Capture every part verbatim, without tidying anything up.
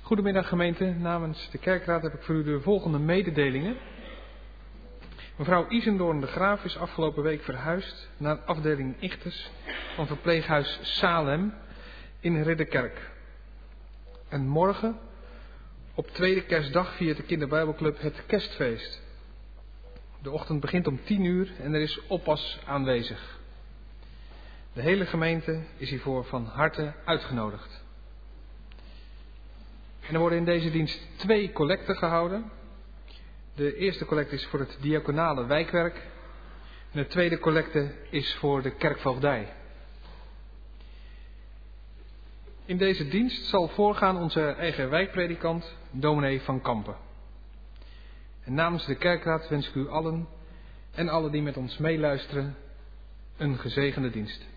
Goedemiddag gemeente, namens de kerkraad heb ik voor u de volgende mededelingen. Mevrouw Isendoorn de Graaf is afgelopen week verhuisd naar afdeling Ichtes van verpleeghuis Salem in Ridderkerk. En morgen, op tweede kerstdag, viert de kinderbijbelclub het kerstfeest. De ochtend begint om tien uur en er is oppas aanwezig. De hele gemeente is hiervoor van harte uitgenodigd. En er worden in deze dienst twee collecten gehouden. De eerste collecte is voor het diaconale wijkwerk. En de tweede collecte is voor de kerkvoogdij. In deze dienst zal voorgaan onze eigen wijkpredikant, dominee Van Kampen. En namens de kerkraad wens ik u allen en alle die met ons meeluisteren een gezegende dienst.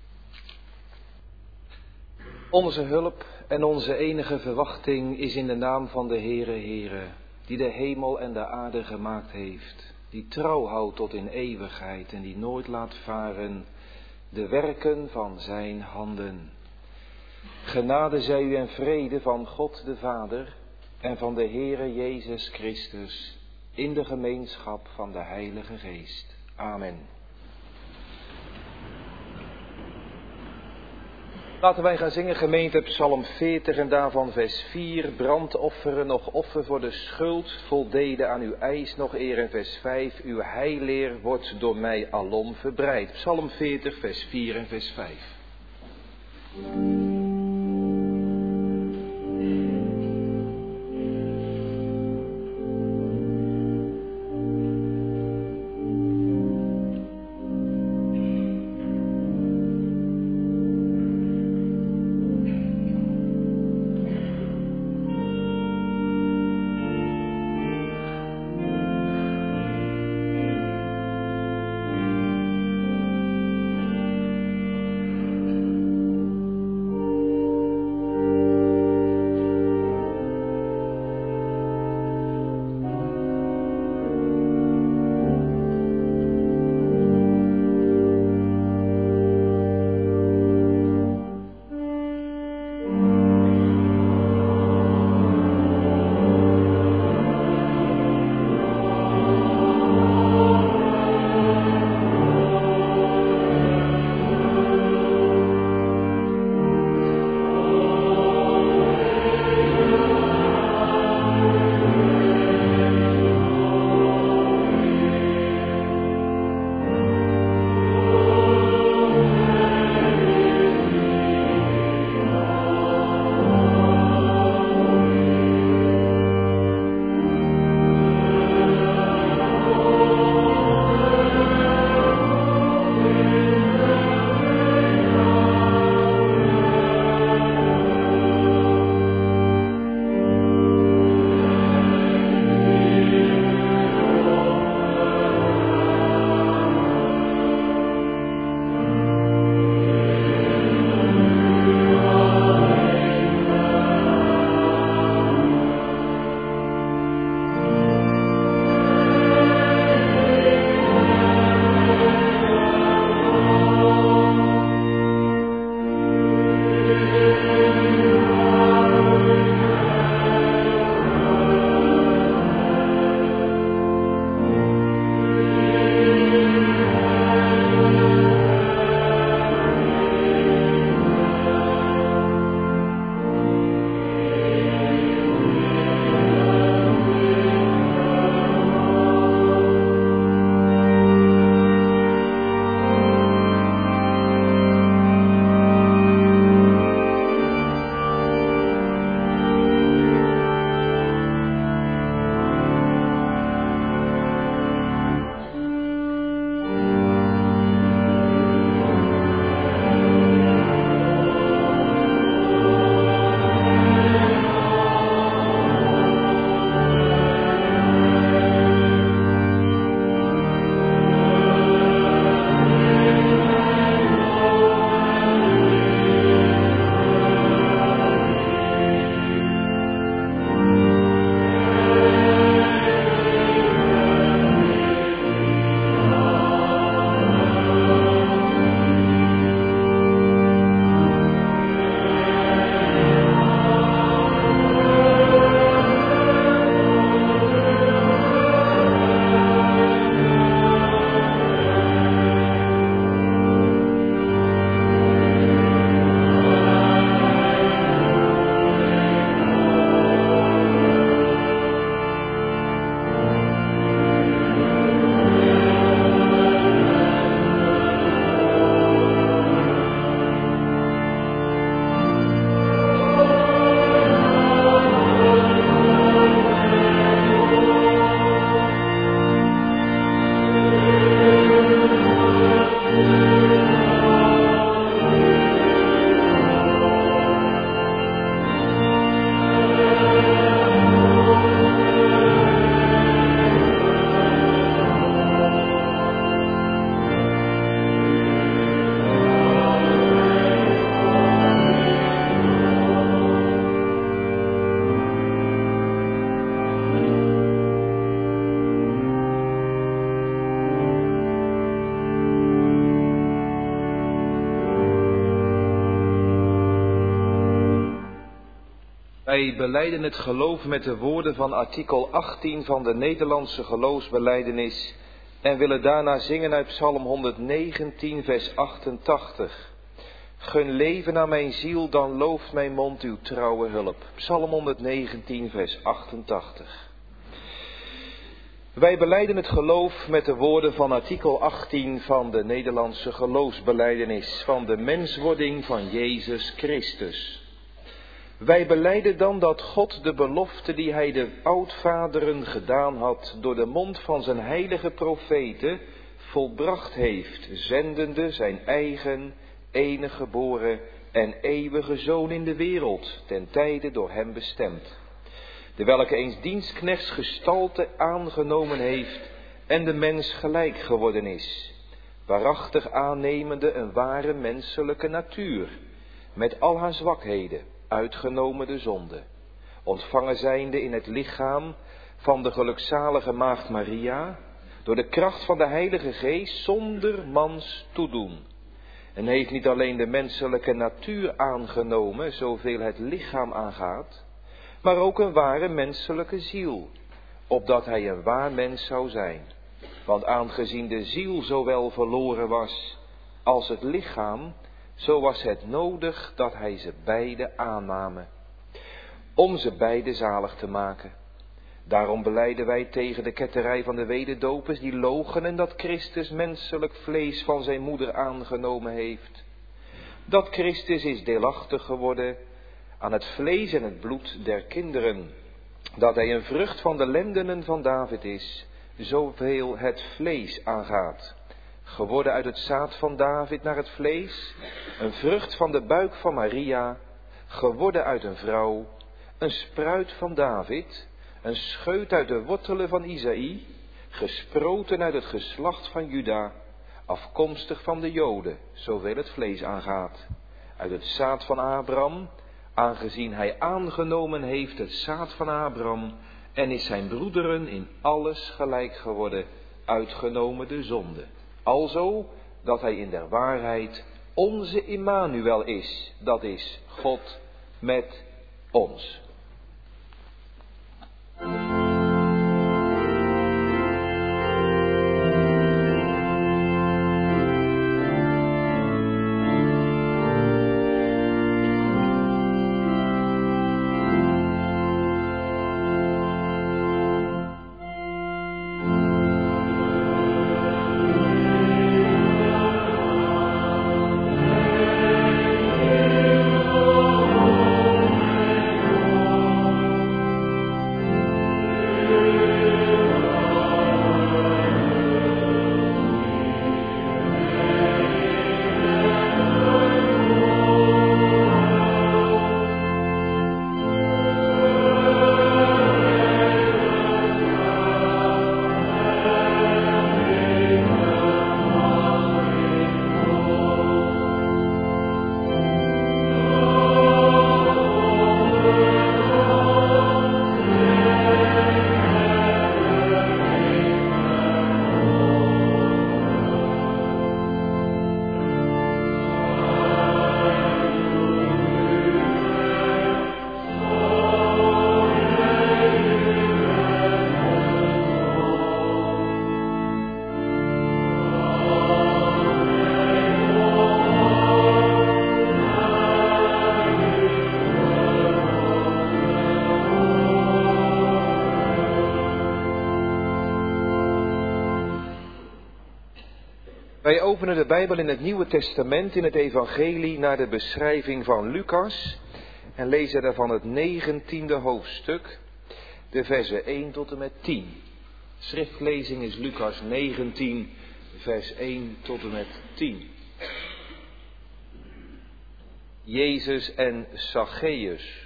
Onze hulp en onze enige verwachting is in de naam van de Heere Heere, die de hemel en de aarde gemaakt heeft, die trouw houdt tot in eeuwigheid en die nooit laat varen de werken van zijn handen. Genade zij u en vrede van God de Vader en van de Heere Jezus Christus in de gemeenschap van de Heilige Geest. Amen. Laten wij gaan zingen, gemeente, Psalm veertig en daarvan vers vier. Brandofferen, nog offer voor de schuld, voldeden aan uw eis, nog eer en vers vijf. Uw heileer wordt door mij alom verbreid. Psalm veertig, vers vier en vers vijf. Wij belijden het geloof met de woorden van artikel achttien van de Nederlandse geloofsbelijdenis en willen daarna zingen uit Psalm honderdnegentien, vers achtentachtig. Gun leven aan mijn ziel, dan looft mijn mond uw trouwe hulp. Psalm honderdnegentien, vers achtentachtig. Wij belijden het geloof met de woorden van artikel achttien van de Nederlandse geloofsbelijdenis van de menswording van Jezus Christus. Wij belijden dan dat God de belofte die hij de oudvaderen gedaan had door de mond van zijn heilige profeten volbracht heeft, zendende zijn eigen, enige geboren en eeuwige Zoon in de wereld, ten tijde door hem bestemd. De welke eens dienstknechts gestalte aangenomen heeft en de mens gelijk geworden is, waarachtig aannemende een ware menselijke natuur, met al haar zwakheden, uitgenomen de zonde, ontvangen zijnde in het lichaam van de gelukzalige maagd Maria, door de kracht van de Heilige Geest zonder mans toedoen. En heeft niet alleen de menselijke natuur aangenomen, zoveel het lichaam aangaat, maar ook een ware menselijke ziel, opdat hij een waar mens zou zijn. Want aangezien de ziel zowel verloren was als het lichaam, zo was het nodig dat hij ze beide aanname, om ze beide zalig te maken. Daarom belijden wij tegen de ketterij van de wederdopers die loochenen dat Christus menselijk vlees van zijn moeder aangenomen heeft. Dat Christus is deelachtig geworden aan het vlees en het bloed der kinderen, dat hij een vrucht van de lendenen van David is, zoveel het vlees aangaat. Geworden uit het zaad van David naar het vlees, een vrucht van de buik van Maria, geworden uit een vrouw, een spruit van David, een scheut uit de wortelen van Isaïe, gesproten uit het geslacht van Juda, afkomstig van de Joden, zoveel het vlees aangaat. Uit het zaad van Abraham, aangezien hij aangenomen heeft het zaad van Abraham, en is zijn broederen in alles gelijk geworden, uitgenomen de zonde. Alzo dat hij in der waarheid onze Immanuel is, dat is God met ons. Wij openen de Bijbel in het Nieuwe Testament in het Evangelie naar de beschrijving van Lucas en lezen daarvan het negentiende hoofdstuk, de versen één tot en met tien. Schriftlezing is Lucas negentien, vers één tot en met tien. Jezus en Zacchaeus.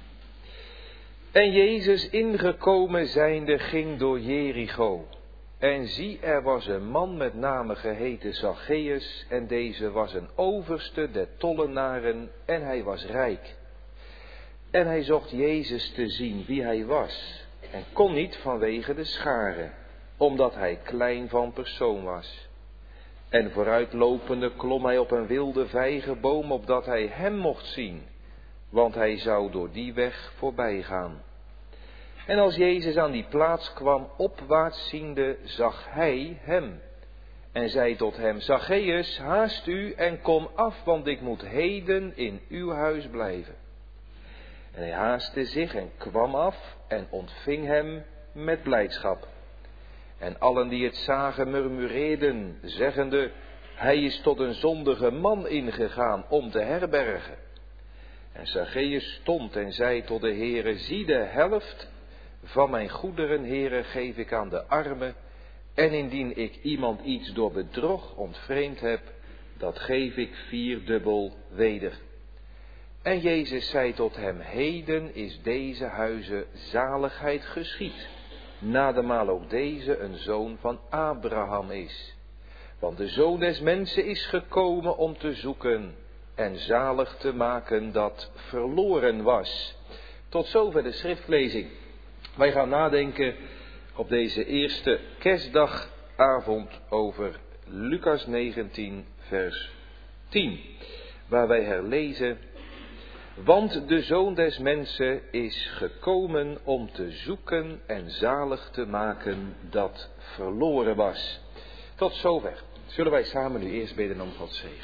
En Jezus ingekomen zijnde ging door Jericho. En zie, er was een man met name geheten Zacchaeus, en deze was een overste der tollenaren, en hij was rijk. En hij zocht Jezus te zien wie hij was, en kon niet vanwege de scharen, omdat hij klein van persoon was. En vooruitlopende klom hij op een wilde vijgenboom, opdat hij hem mocht zien, want hij zou door die weg voorbij gaan. En als Jezus aan die plaats kwam, opwaarts ziende, zag hij hem. En zei tot hem, Zacchaeus, haast u en kom af, want ik moet heden in uw huis blijven. En hij haastte zich en kwam af en ontving hem met blijdschap. En allen die het zagen murmureerden, zeggende, hij is tot een zondige man ingegaan om te herbergen. En Zacchaeus stond en zei tot de Heere, zie de helft van mijn goederen, Heere, geef ik aan de armen. En indien ik iemand iets door bedrog ontvreemd heb, dat geef ik vierdubbel weder. En Jezus zei tot hem, heden is deze huize zaligheid geschied, nademaal ook deze een zoon van Abraham is. Want de Zoon des Mensen is gekomen om te zoeken en zalig te maken dat verloren was. Tot zover de schriftlezing. Wij gaan nadenken op deze eerste kerstdagavond over Lucas negentien vers tien. Waar wij herlezen, want de Zoon des Mensen is gekomen om te zoeken en zalig te maken dat verloren was. Tot zover. Zullen wij samen nu eerst bidden om Gods zegen.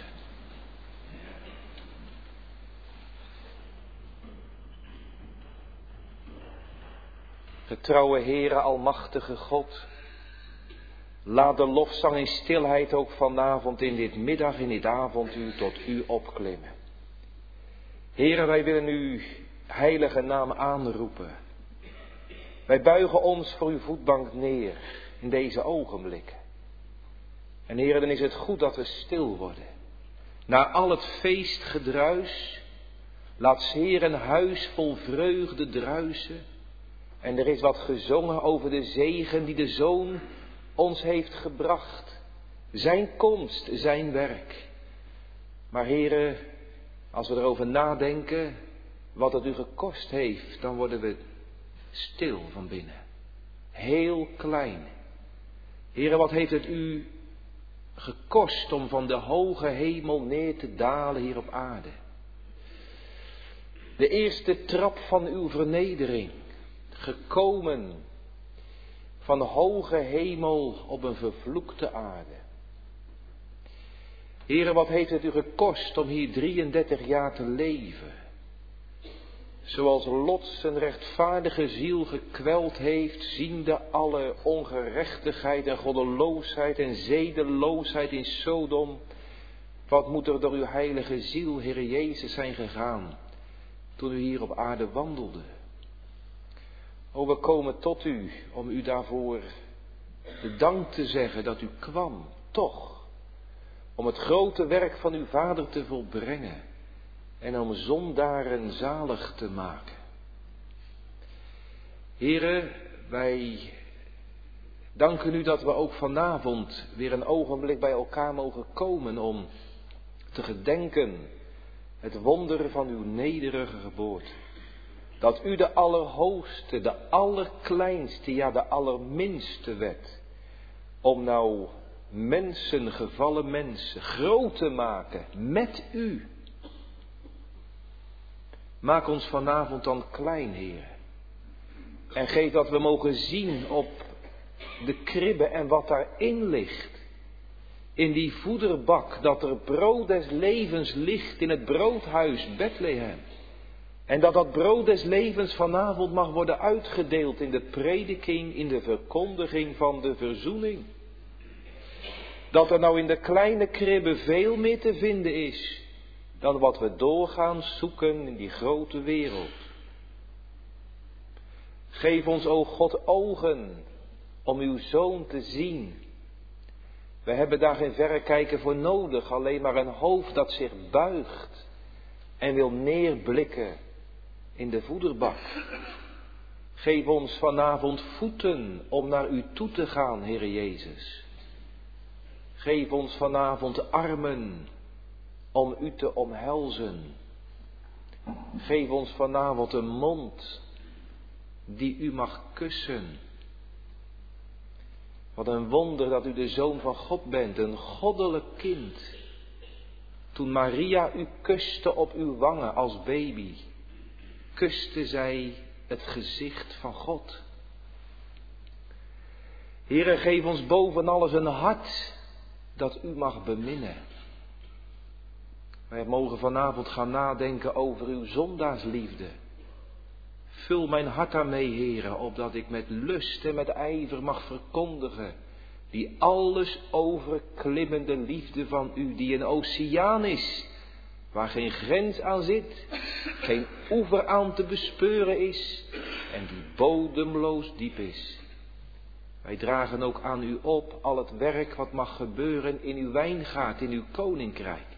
Getrouwe Heere, almachtige God, laat de lofzang in stilheid ook vanavond in dit middag, in dit avonduur tot u opklimmen. Heere, wij willen uw heilige naam aanroepen. Wij buigen ons voor uw voetbank neer in deze ogenblikken. En Heere, dan is het goed dat we stil worden. Na al het feestgedruis, laat 's Heer een huis vol vreugde druisen. En er is wat gezongen over de zegen die de Zoon ons heeft gebracht. Zijn komst, zijn werk. Maar Heere, als we erover nadenken wat het u gekost heeft, dan worden we stil van binnen. Heel klein. Heere, wat heeft het u gekost om van de hoge hemel neer te dalen hier op aarde? De eerste trap van uw vernedering. Gekomen van de hoge hemel op een vervloekte aarde. Heere, wat heeft het u gekost om hier drieëndertig jaar te leven? Zoals Lot zijn rechtvaardige ziel gekweld heeft, ziende alle ongerechtigheid en goddeloosheid en zedeloosheid in Sodom. Wat moet er door uw heilige ziel, Heere Jezus, zijn gegaan toen u hier op aarde wandelde? O, we komen tot u om u daarvoor de dank te zeggen dat u kwam, toch, om het grote werk van uw Vader te volbrengen en om zondaren zalig te maken. Here, wij danken u dat we ook vanavond weer een ogenblik bij elkaar mogen komen om te gedenken het wonder van uw nederige geboorte. Dat u de allerhoogste, de allerkleinste, ja de allerminste werd. Om nou mensen, gevallen mensen, groot te maken met u. Maak ons vanavond dan klein, Heer. En geef dat we mogen zien op de kribbe en wat daarin ligt. In die voederbak, dat er brood des levens ligt in het broodhuis Bethlehem. En dat dat brood des levens vanavond mag worden uitgedeeld in de prediking, in de verkondiging van de verzoening. Dat er nou in de kleine kribbe veel meer te vinden is dan wat we doorgaans zoeken in die grote wereld. Geef ons, o God, ogen om uw Zoon te zien. We hebben daar geen verrekijker voor nodig, alleen maar een hoofd dat zich buigt en wil neerblikken in de voederbak. Geef ons vanavond voeten om naar u toe te gaan, Heere Jezus. Geef ons vanavond armen om u te omhelzen. Geef ons vanavond een mond die u mag kussen. Wat een wonder dat u de Zoon van God bent, een goddelijk kind. Toen Maria u kuste op uw wangen als baby, kuste zij het gezicht van God. Heere, geef ons boven alles een hart dat u mag beminnen. Wij mogen vanavond gaan nadenken over uw zondaarsliefde. Vul mijn hart daarmee, Heere, opdat ik met lust en met ijver mag verkondigen die alles overklimmende liefde van u, die een oceaan is, waar geen grens aan zit, geen oever aan te bespeuren is en die bodemloos diep is. Wij dragen ook aan u op al het werk wat mag gebeuren in uw wijngaard, in uw koninkrijk.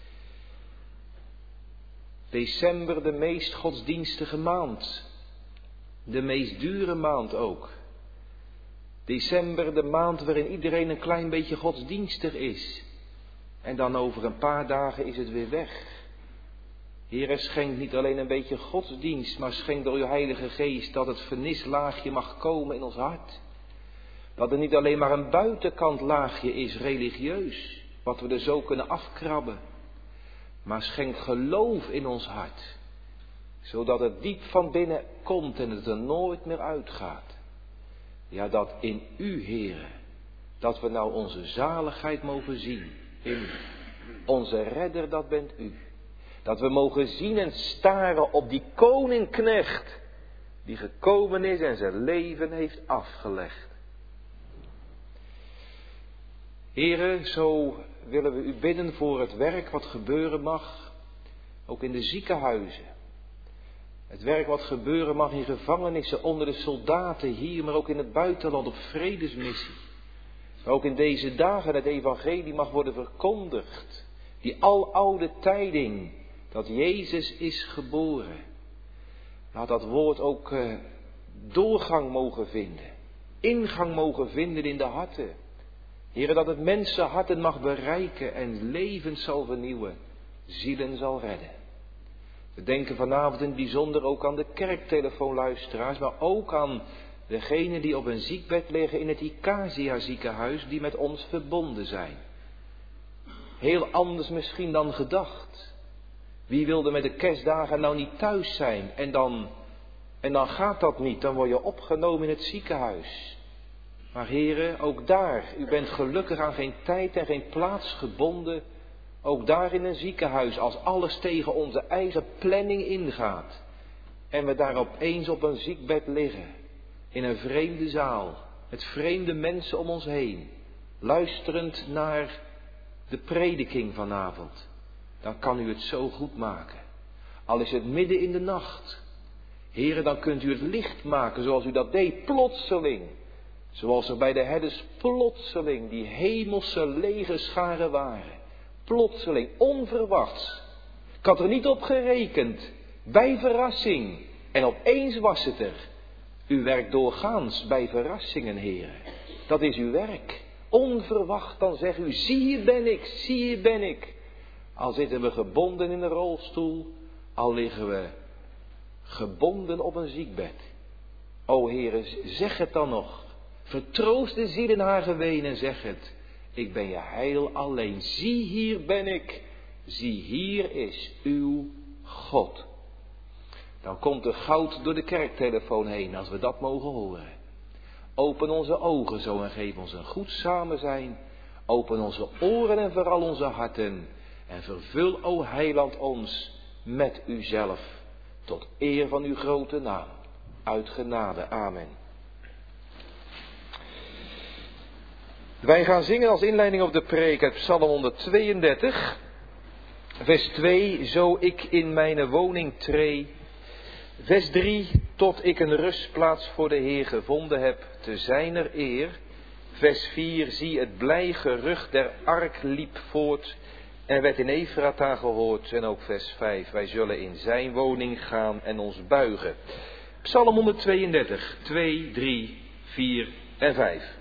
December, de meest godsdienstige maand. De meest dure maand ook. December, de maand waarin iedereen een klein beetje godsdienstig is. En dan over een paar dagen is het weer weg. Heere, schenk niet alleen een beetje godsdienst, maar schenk door uw Heilige Geest dat het vernislaagje mag komen in ons hart. Dat er niet alleen maar een buitenkant laagje is, religieus, wat we er zo kunnen afkrabben. Maar schenk geloof in ons hart, zodat het diep van binnen komt en het er nooit meer uitgaat. Ja, dat in u, Heere, dat we nou onze zaligheid mogen zien in u. Onze redder, dat bent u. Dat we mogen zien en staren op die koningknecht die gekomen is en zijn leven heeft afgelegd. Heere, zo willen we u bidden voor het werk wat gebeuren mag, ook in de ziekenhuizen. Het werk wat gebeuren mag in gevangenissen onder de soldaten hier, maar ook in het buitenland op vredesmissie. Maar ook in deze dagen het evangelie mag worden verkondigd. Die aloude tijding dat Jezus is geboren. Laat dat woord ook uh, doorgang mogen vinden. Ingang mogen vinden in de harten. Heere, dat het mensenharten mag bereiken en levens zal vernieuwen, zielen zal redden. We denken vanavond in het bijzonder ook aan de kerktelefoonluisteraars, maar ook aan degenen die op een ziekbed liggen in het Icasia ziekenhuis, die met ons verbonden zijn. Heel anders misschien dan gedacht. Wie wilde met de kerstdagen nou niet thuis zijn en dan, en dan gaat dat niet, dan word je opgenomen in het ziekenhuis. Maar heren, ook daar, u bent gelukkig aan geen tijd en geen plaats gebonden. Ook daar in een ziekenhuis, als alles tegen onze eigen planning ingaat. En we daar opeens op een ziekbed liggen. In een vreemde zaal. Met vreemde mensen om ons heen. Luisterend naar de prediking vanavond. Dan kan u het zo goed maken. Al is het midden in de nacht. Heren, dan kunt u het licht maken zoals u dat deed, plotseling. Zoals er bij de herders plotseling die hemelse legerscharen waren. Plotseling, onverwachts. Ik had er niet op gerekend. Bij verrassing. En opeens was het er. U werkt doorgaans bij verrassingen, heren. Dat is uw werk. Onverwacht, dan zegt u, zie hier ben ik, zie hier ben ik. Al zitten we gebonden in een rolstoel. Al liggen we gebonden op een ziekbed. O heren, zeg het dan nog. Vertroost de ziel in haar geween en zeg het. Ik ben je heil alleen. Zie hier ben ik. Zie hier is uw God. Dan komt er goud door de kerktelefoon heen als we dat mogen horen. Open onze ogen zo en geef ons een goed samenzijn. Open onze oren en vooral onze harten. En vervul, o heiland, ons met uzelf. Tot eer van uw grote naam. Uit genade. Amen. Wij gaan zingen als inleiding op de preek uit Psalm honderdtweeëndertig. Vers twee, zo ik in mijn woning tree. Vers drie, tot ik een rustplaats voor de Heer gevonden heb, te zijner eer. Vers vier, zie het blij gerucht der ark liep voort en werd in Efrata gehoord. En ook vers vijf, wij zullen in zijn woning gaan en ons buigen. Psalm honderdtweeëndertig, twee, drie, vier en vijf.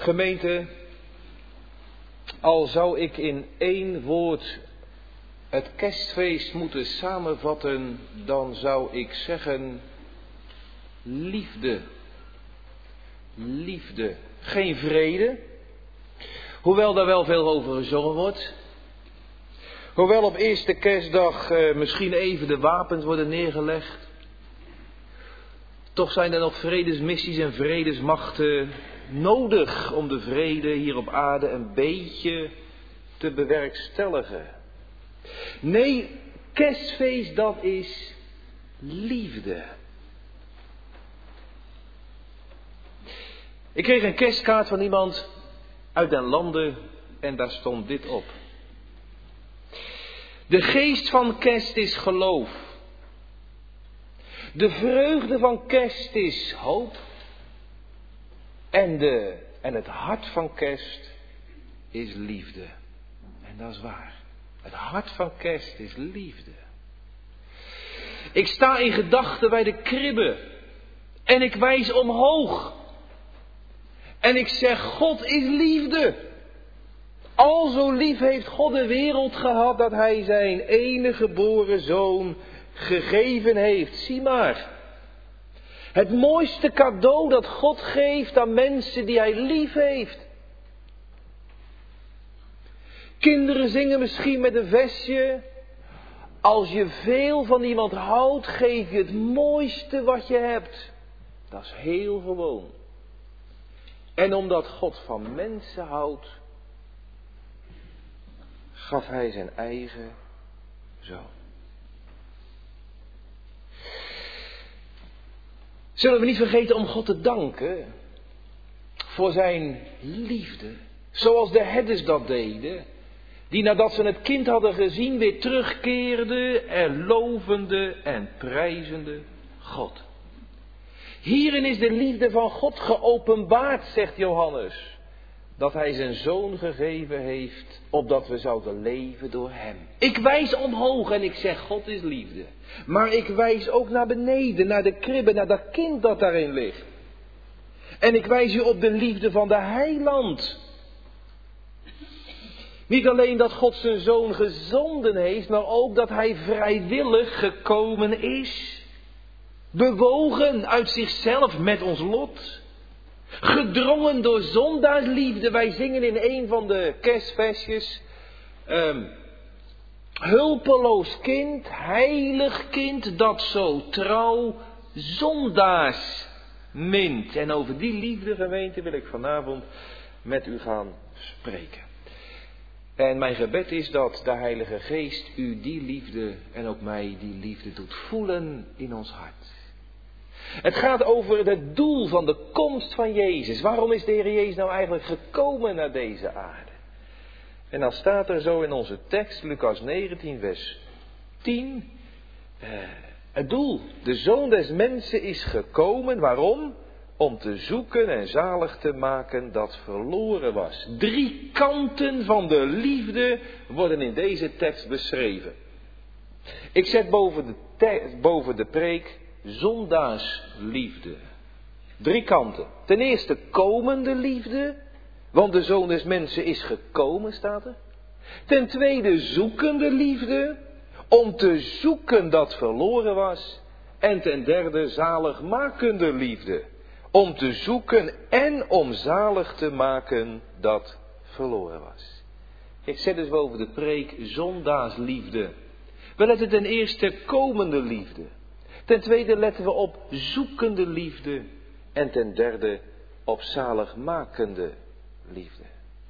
Gemeente, al zou ik in één woord het kerstfeest moeten samenvatten, dan zou ik zeggen liefde. Liefde. Geen vrede, hoewel daar wel veel over gezongen wordt. Hoewel op eerste kerstdag eh, misschien even de wapens worden neergelegd. Toch zijn er nog vredesmissies en vredesmachten nodig om de vrede hier op aarde een beetje te bewerkstelligen. Nee, kerstfeest, dat is liefde. Ik kreeg een kerstkaart van iemand uit den landen en daar stond dit op. De geest van kerst is geloof. De vreugde van kerst is hoop. En, de, en het hart van kerst is liefde. En dat is waar. Het hart van kerst is liefde. Ik sta in gedachten bij de kribbe. En ik wijs omhoog. En ik zeg, God is liefde. Al zo lief heeft God de wereld gehad dat hij zijn enige geboren zoon gegeven heeft. Zie maar. Het mooiste cadeau dat God geeft aan mensen die hij lief heeft. Kinderen zingen misschien met een versje. Als je veel van iemand houdt, geef je het mooiste wat je hebt. Dat is heel gewoon. En omdat God van mensen houdt, gaf hij zijn eigen zoon. Zullen we niet vergeten om God te danken voor zijn liefde. Zoals de herders dat deden. Die nadat ze het kind hadden gezien weer terugkeerden en lovende en prijzende God. Hierin is de liefde van God geopenbaard, zegt Johannes. Dat hij zijn zoon gegeven heeft, opdat we zouden leven door hem. Ik wijs omhoog en ik zeg, God is liefde. Maar ik wijs ook naar beneden, naar de kribbe, naar dat kind dat daarin ligt. En ik wijs u op de liefde van de heiland. Niet alleen dat God zijn zoon gezonden heeft, maar ook dat hij vrijwillig gekomen is. Bewogen uit zichzelf met ons lot. Gedrongen door zondaarsliefde. Wij zingen in een van de kerstversjes. Um, hulpeloos kind, heilig kind, dat zo trouw zondaars mint. En over die liefde, gemeente, wil ik vanavond met u gaan spreken. En mijn gebed is dat de Heilige Geest u die liefde en ook mij die liefde doet voelen in ons hart. Het gaat over het doel van de komst van Jezus. Waarom is de Heer Jezus nou eigenlijk gekomen naar deze aarde? En dan staat er zo in onze tekst, Lucas negentien, vers tien. Eh, het doel, de Zoon des Mensen is gekomen. Waarom? Om te zoeken en zalig te maken dat verloren was. Drie kanten van de liefde worden in deze tekst beschreven. Ik zet boven de, te- boven de preek zondaarsliefde. Drie kanten. Ten eerste komende liefde, want de Zoon des Mensen is gekomen, staat er. Ten tweede zoekende liefde, om te zoeken dat verloren was. En ten derde zaligmakende liefde, om te zoeken en om zalig te maken dat verloren was. Ik zet dus boven de preek zondaarsliefde. We letten ten eerste komende liefde. Ten tweede letten we op zoekende liefde. En ten derde op zaligmakende liefde.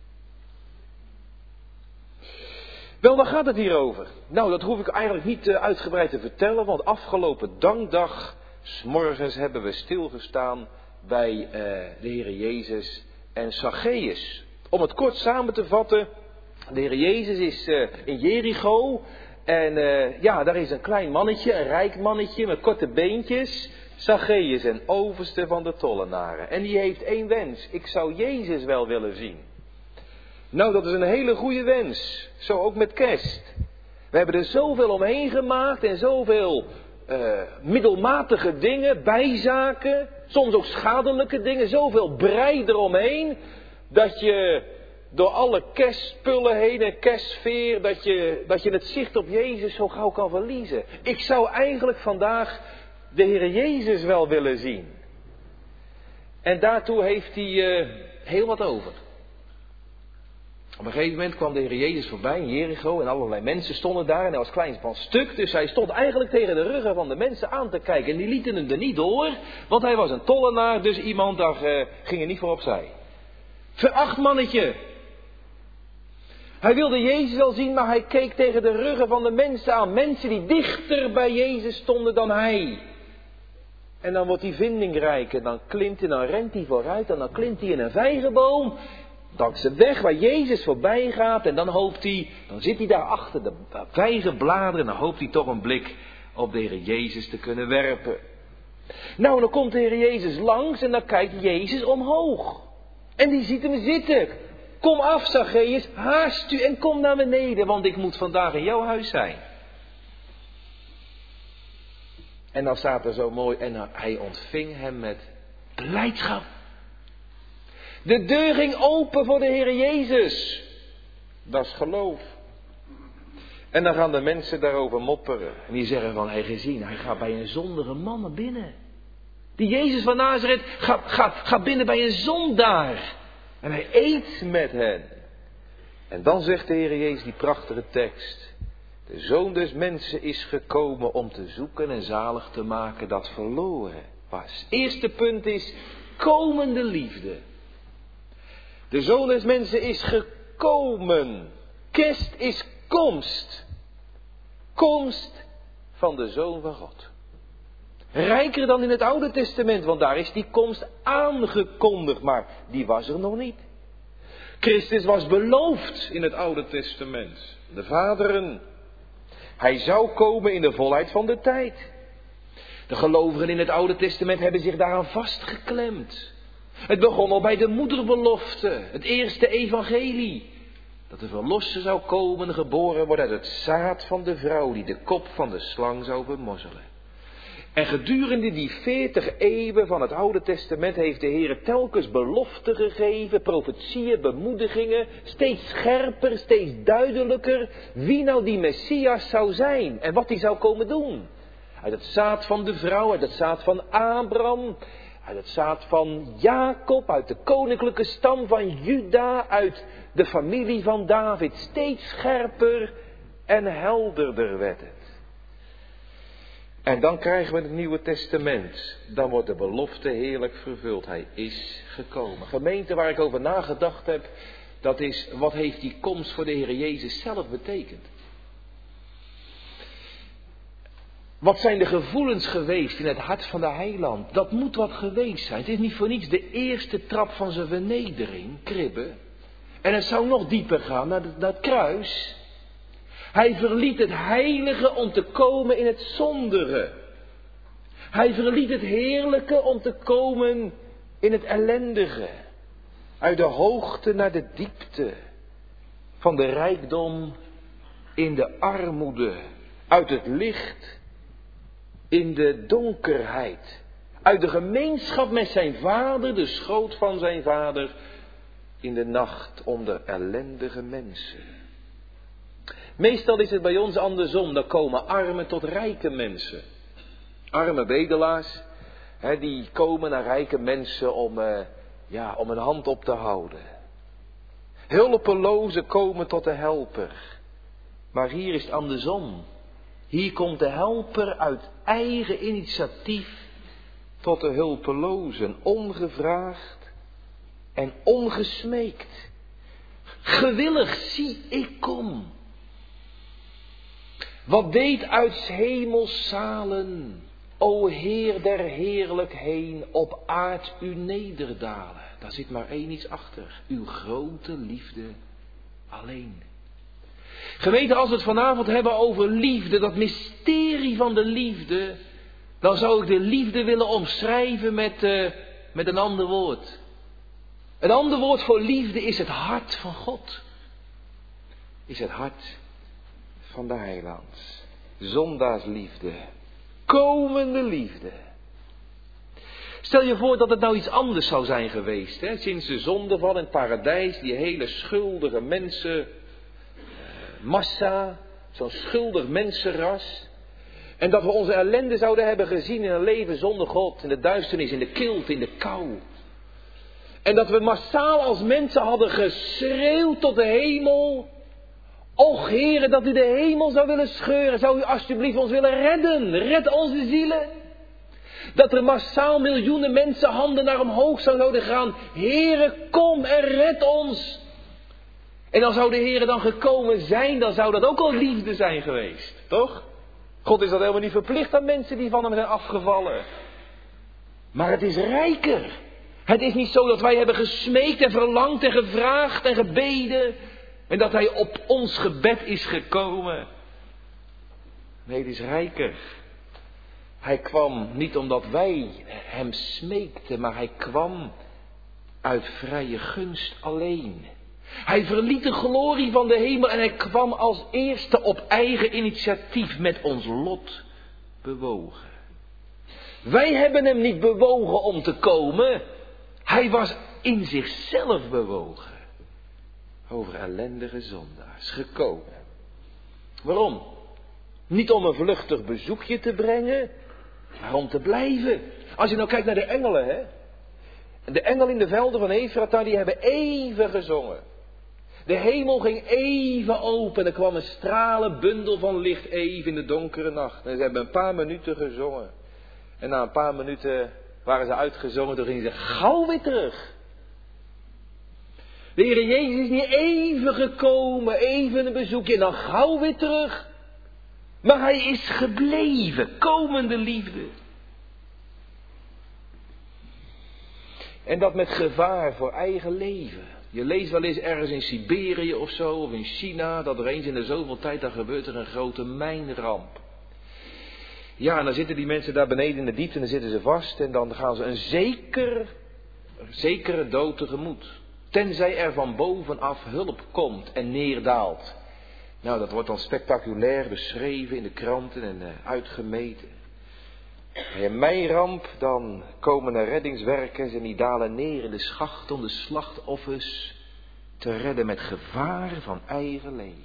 Wel, waar gaat het hier over? Nou, dat hoef ik eigenlijk niet uitgebreid te vertellen. Want afgelopen dankdag, 's morgens hebben we stilgestaan bij uh, de Heer Jezus en Zacchaeus. Om het kort samen te vatten. De Heer Jezus is uh, in Jericho. En uh, ja, daar is een klein mannetje, een rijk mannetje met korte beentjes. Zacchaeus, een overste van de tollenaren. En die heeft één wens. Ik zou Jezus wel willen zien. Nou, dat is een hele goede wens. Zo ook met kerst. We hebben er zoveel omheen gemaakt en zoveel uh, middelmatige dingen, bijzaken. Soms ook schadelijke dingen, zoveel brei eromheen. Dat je door alle kerstspullen heen en kerstsfeer, dat je, dat je het zicht op Jezus zo gauw kan verliezen. Ik zou eigenlijk vandaag de Heer Jezus wel willen zien. En daartoe heeft hij uh, heel wat over. Op een gegeven moment kwam de Heer Jezus voorbij in Jericho en allerlei mensen stonden daar en hij was klein van stuk. Dus hij stond eigenlijk tegen de ruggen van de mensen aan te kijken en die lieten hem er niet door, want hij was een tollenaar, dus iemand daar uh, ging er niet voor opzij. Veracht mannetje. Hij wilde Jezus wel zien, maar hij keek tegen de ruggen van de mensen aan. Mensen die dichter bij Jezus stonden dan hij. En dan wordt hij vindingrijk en dan klimt hij, dan rent hij vooruit en dan klimt hij in een vijgenboom. Langs de weg waar Jezus voorbij gaat en dan hoopt hij, dan zit hij daar achter de vijgenbladeren en dan hoopt hij toch een blik op de Heer Jezus te kunnen werpen. Nou, dan komt de Heer Jezus langs en dan kijkt Jezus omhoog. En die ziet hem zitten. Kom af, Zacchaeus, haast u en kom naar beneden, want ik moet vandaag in jouw huis zijn. En dan staat er zo mooi, en hij ontving hem met blijdschap. De deur ging open voor de Heer Jezus. Dat is geloof. En dan gaan de mensen daarover mopperen. En die zeggen van, hij gezien, hij gaat bij een zondige man naar binnen. Die Jezus van Nazareth gaat, gaat, gaat binnen bij een zondaar. En hij eet met hen. En dan zegt de Heer Jezus die prachtige tekst. De Zoon des Mensen is gekomen om te zoeken en zalig te maken dat verloren was. Eerste punt is komende liefde. De Zoon des Mensen is gekomen. Kerst is komst. Komst van de Zoon van God. Rijker dan in het Oude Testament, want daar is die komst aangekondigd, maar die was er nog niet. Christus was beloofd in het Oude Testament. De vaderen. Hij zou komen in de volheid van de tijd. De gelovigen in het Oude Testament hebben zich daaraan vastgeklemd. Het begon al bij de moederbelofte, het eerste evangelie. Dat de verlosser zou komen, geboren worden uit het zaad van de vrouw die de kop van de slang zou bemozzelen. En gedurende die veertig eeuwen van het Oude Testament heeft de Heer telkens beloften gegeven, profetieën, bemoedigingen, steeds scherper, steeds duidelijker, wie nou die Messias zou zijn en wat hij zou komen doen. Uit het zaad van de vrouw, uit het zaad van Abraham, uit het zaad van Jacob, uit de koninklijke stam van Juda, uit de familie van David. Steeds scherper en helderder werd het. En dan krijgen we het Nieuwe Testament. Dan wordt de belofte heerlijk vervuld. Hij is gekomen. Gemeente waar ik over nagedacht heb, dat is, wat heeft die komst voor de Heer Jezus zelf betekend? Wat zijn de gevoelens geweest in het hart van de heiland? Dat moet wat geweest zijn. Het is niet voor niets de eerste trap van zijn vernedering, kribben. En het zou nog dieper gaan naar het, naar het kruis. Hij verliet het heilige om te komen in het zondige. Hij verliet het heerlijke om te komen in het ellendige. Uit de hoogte naar de diepte. Van de rijkdom in de armoede. Uit het licht in de donkerheid. Uit de gemeenschap met zijn vader, de schoot van zijn vader, in de nacht onder ellendige mensen. Meestal is het bij ons andersom, dan komen arme tot rijke mensen. Arme bedelaars, hè, die komen naar rijke mensen om, uh, ja, om een hand op te houden. Hulpelozen komen tot de helper. Maar hier is het andersom. Hier komt de helper uit eigen initiatief tot de hulpelozen, ongevraagd en ongesmeekt. Gewillig, zie ik kom. Wat deed uit 's hemels zalen, o Heer der heerlijkheden, op aard u nederdalen. Daar zit maar één iets achter, uw grote liefde alleen. Gemeente, als we het vanavond hebben over liefde, dat mysterie van de liefde, dan zou ik de liefde willen omschrijven met, uh, met een ander woord. Een ander woord voor liefde is het hart van God. Is het hart van de heiland. Zondaarsliefde. Komende liefde. Stel je voor dat het nou iets anders zou zijn geweest. Hè? Sinds de zondeval in het paradijs, die hele schuldige mensen, massa, zo'n schuldig mensenras. En dat we onze ellende zouden hebben gezien in een leven zonder God, in de duisternis, in de kilte, in de kou. En dat we massaal als mensen hadden geschreeuwd tot de hemel. Och Heere, dat u de hemel zou willen scheuren. Zou u alsjeblieft ons willen redden. Red onze zielen. Dat er massaal miljoenen mensen handen naar omhoog zouden gaan. Heere, kom en red ons. En dan zou de Heere dan gekomen zijn. Dan zou dat ook al liefde zijn geweest. Toch? God is dat helemaal niet verplicht aan mensen die van hem zijn afgevallen. Maar het is rijker. Het is niet zo dat wij hebben gesmeekt en verlangd en gevraagd en gebeden. En dat hij op ons gebed is gekomen. Nee, het is rijker. Hij kwam niet omdat wij hem smeekten, maar hij kwam uit vrije gunst alleen. Hij verliet de glorie van de hemel en hij kwam als eerste op eigen initiatief met ons lot bewogen. Wij hebben hem niet bewogen om te komen. Hij was in zichzelf bewogen. Over ellendige zondaars gekomen. Waarom? Niet om een vluchtig bezoekje te brengen, maar om te blijven. Als je nou kijkt naar de engelen, hè. De engelen in de velden van Efrata, die hebben even gezongen. De hemel ging even open. Er kwam een stralen bundel van licht even in de donkere nacht. En ze hebben een paar minuten gezongen. En na een paar minuten waren ze uitgezongen, toen gingen ze gauw weer terug. De Heer Jezus is niet even gekomen, even een bezoekje en dan gauw weer terug. Maar hij is gebleven, komende liefde. En dat met gevaar voor eigen leven. Je leest wel eens ergens in Siberië of zo, of in China, dat er eens in de zoveel tijd, dan gebeurt er een grote mijnramp. Ja, en dan zitten die mensen daar beneden in de diepte en dan zitten ze vast en dan gaan ze een zeker, zekere dood tegemoet. Tenzij er van bovenaf hulp komt en neerdaalt. Nou, dat wordt dan spectaculair beschreven in de kranten en uh, uitgemeten. Bij een mijnramp, dan komen er reddingswerkers en die dalen neer in de schacht om de slachtoffers te redden met gevaar van eigen leven.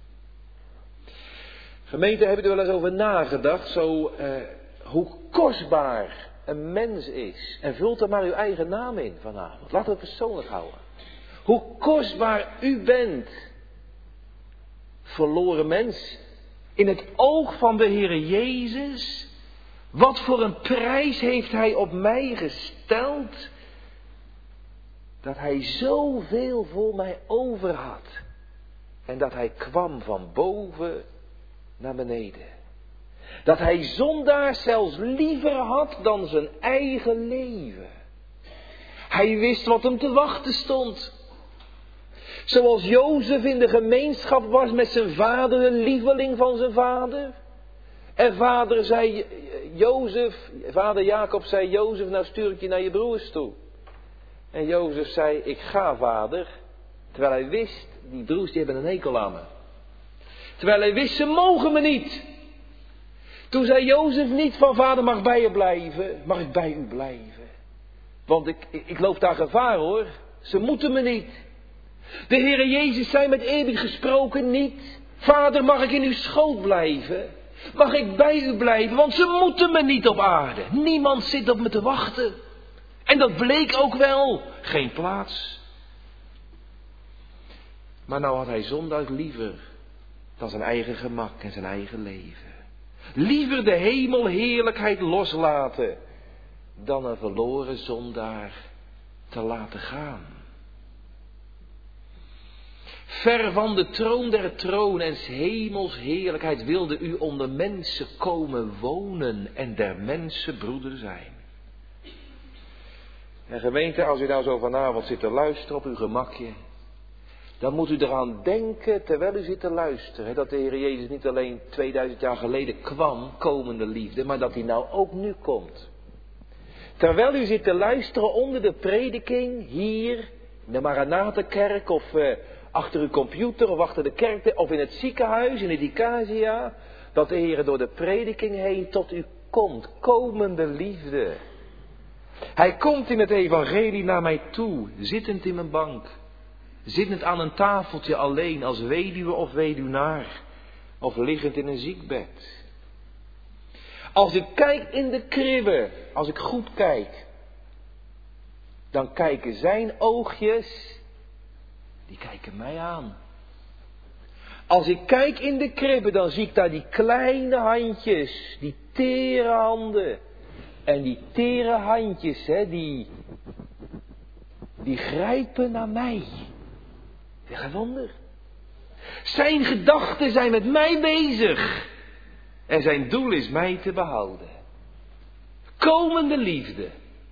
Gemeente, hebben er wel eens over nagedacht, zo uh, hoe kostbaar een mens is. En vult er maar uw eigen naam in vanavond. Laten we het persoonlijk houden. Hoe kostbaar u bent. Verloren mens. In het oog van de Heere Jezus. Wat voor een prijs heeft hij op mij gesteld. Dat hij zoveel voor mij over had. En dat hij kwam van boven naar beneden. Dat hij zondaars zelfs liever had dan zijn eigen leven. Hij wist wat hem te wachten stond. Zoals Jozef in de gemeenschap was met zijn vader, de lieveling van zijn vader. En vader zei, Jozef, vader Jacob zei, Jozef, nou stuur ik je naar je broers toe. En Jozef zei, ik ga vader. Terwijl hij wist, die broers die hebben een hekel aan me. Terwijl hij wist, ze mogen me niet. Toen zei Jozef niet van vader, mag bij je blijven, mag ik bij u blijven. Want ik, ik, ik loop daar gevaar hoor, ze moeten me niet. De Heere Jezus zei met eerbied gesproken niet, vader mag ik in uw schoot blijven, mag ik bij u blijven, want ze moeten me niet op aarde. Niemand zit op me te wachten. En dat bleek ook wel, geen plaats. Maar nou had hij zondags liever dan zijn eigen gemak en zijn eigen leven. Liever de hemelheerlijkheid loslaten dan een verloren zondaar te laten gaan. Ver van de troon der troon en 's hemels heerlijkheid wilde u onder mensen komen wonen en der mensen broeder zijn. En gemeente, als u nou zo vanavond zit te luisteren op uw gemakje, dan moet u eraan denken, terwijl u zit te luisteren, dat de Heer Jezus niet alleen tweeduizend jaar geleden kwam, komende liefde, maar dat hij nou ook nu komt. Terwijl u zit te luisteren onder de prediking, hier, in de Maranatha-kerk, of uh, achter uw computer, of achter de kerk, of in het ziekenhuis, in het Icasia, dat de Heer door de prediking heen tot u komt, komende liefde. Hij komt in het evangelie naar mij toe, zittend in mijn bank. Zittend aan een tafeltje alleen als weduwe of weduwnaar. Of liggend in een ziekbed. Als ik kijk in de kribbe, als ik goed kijk. Dan kijken zijn oogjes, die kijken mij aan. Als ik kijk in de kribbe, dan zie ik daar die kleine handjes, die tere handen. En die tere handjes, hè, die, die grijpen naar mij. Zeg een wonder. Zijn gedachten zijn met mij bezig. En zijn doel is mij te behouden. Komende liefde.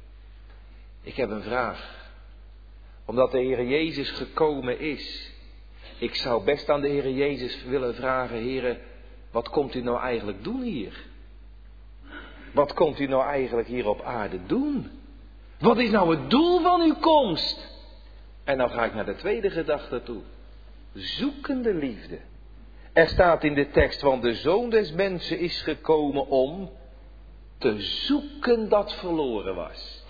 Ik heb een vraag. Omdat de Heer Jezus gekomen is. Ik zou best aan de Heer Jezus willen vragen, Heere, wat komt u nou eigenlijk doen hier? Wat komt u nou eigenlijk hier op aarde doen? Wat is nou het doel van uw komst? En dan ga ik naar de tweede gedachte toe. Zoekende liefde. Er staat in de tekst, want de Zoon des Mensen is gekomen om te zoeken dat verloren was.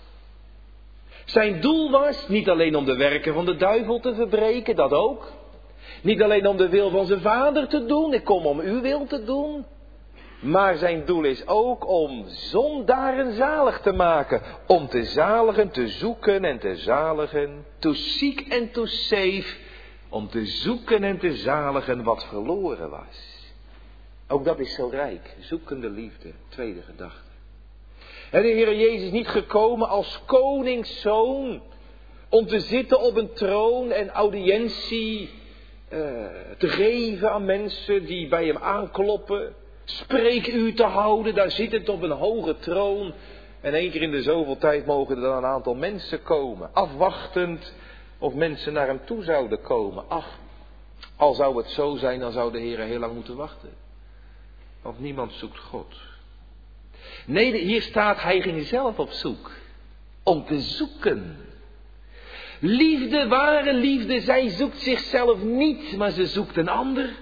Zijn doel was niet alleen om de werken van de duivel te verbreken, dat ook. Niet alleen om de wil van zijn vader te doen, ik kom om uw wil te doen. Maar zijn doel is ook om zondaren zalig te maken. Om te zaligen, te zoeken en te zaligen. To seek and to save. Om te zoeken en te zaligen wat verloren was. Ook dat is zo rijk. Zoekende liefde. Tweede gedachte. En de Heer Jezus is niet gekomen als koningszoon. Om te zitten op een troon en audiëntie uh, te geven aan mensen die bij hem aankloppen. Spreekuur te houden, daar zit het op een hoge troon. En één keer in de zoveel tijd mogen er dan een aantal mensen komen. Afwachtend of mensen naar hem toe zouden komen. Ach, al zou het zo zijn, dan zou de Heer heel lang moeten wachten. Want niemand zoekt God. Nee, hier staat, hij ging zelf op zoek. Om te zoeken. Liefde, ware liefde, zij zoekt zichzelf niet, maar ze zoekt een ander.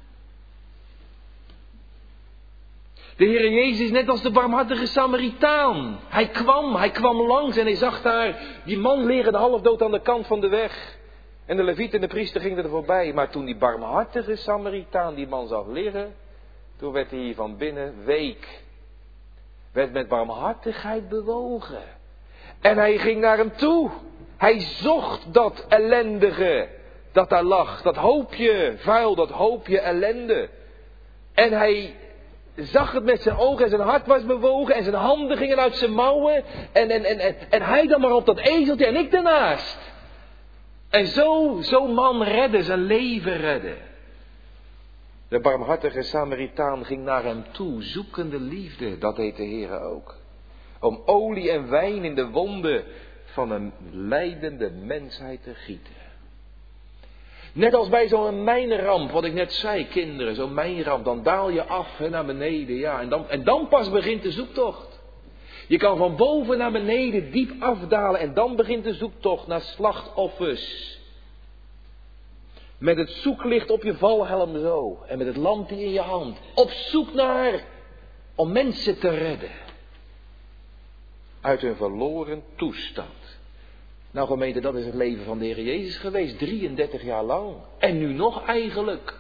De Heer Jezus is net als de barmhartige Samaritaan. Hij kwam, hij kwam langs en hij zag daar die man liggen, de halfdood aan de kant van de weg. En de leviet en de priester gingen er voorbij. Maar toen die barmhartige Samaritaan die man zag liggen, toen werd hij van binnen week. Werd met barmhartigheid bewogen. En hij ging naar hem toe. Hij zocht dat ellendige dat daar lag. Dat hoopje vuil, dat hoopje ellende. En hij zag het met zijn ogen en zijn hart was bewogen en zijn handen gingen uit zijn mouwen. En, en, en, en, en hij dan maar op dat ezeltje en ik daarnaast. En zo, zo'n man redden, zijn leven redden. De barmhartige Samaritaan ging naar hem toe, zoekende liefde, dat deed de Heer ook. Om olie en wijn in de wonden van een lijdende mensheid te gieten. Net als bij zo'n mijnramp, wat ik net zei, kinderen, zo'n mijnramp, dan daal je af hè, naar beneden, ja, en dan, en dan pas begint de zoektocht. Je kan van boven naar beneden diep afdalen en dan begint de zoektocht naar slachtoffers. Met het zoeklicht op je valhelm zo, en met het lampje in je hand, op zoek naar, om mensen te redden. Uit hun verloren toestand. Nou gemeente, dat is het leven van de Heer Jezus geweest, drieëndertig jaar lang. En nu nog eigenlijk.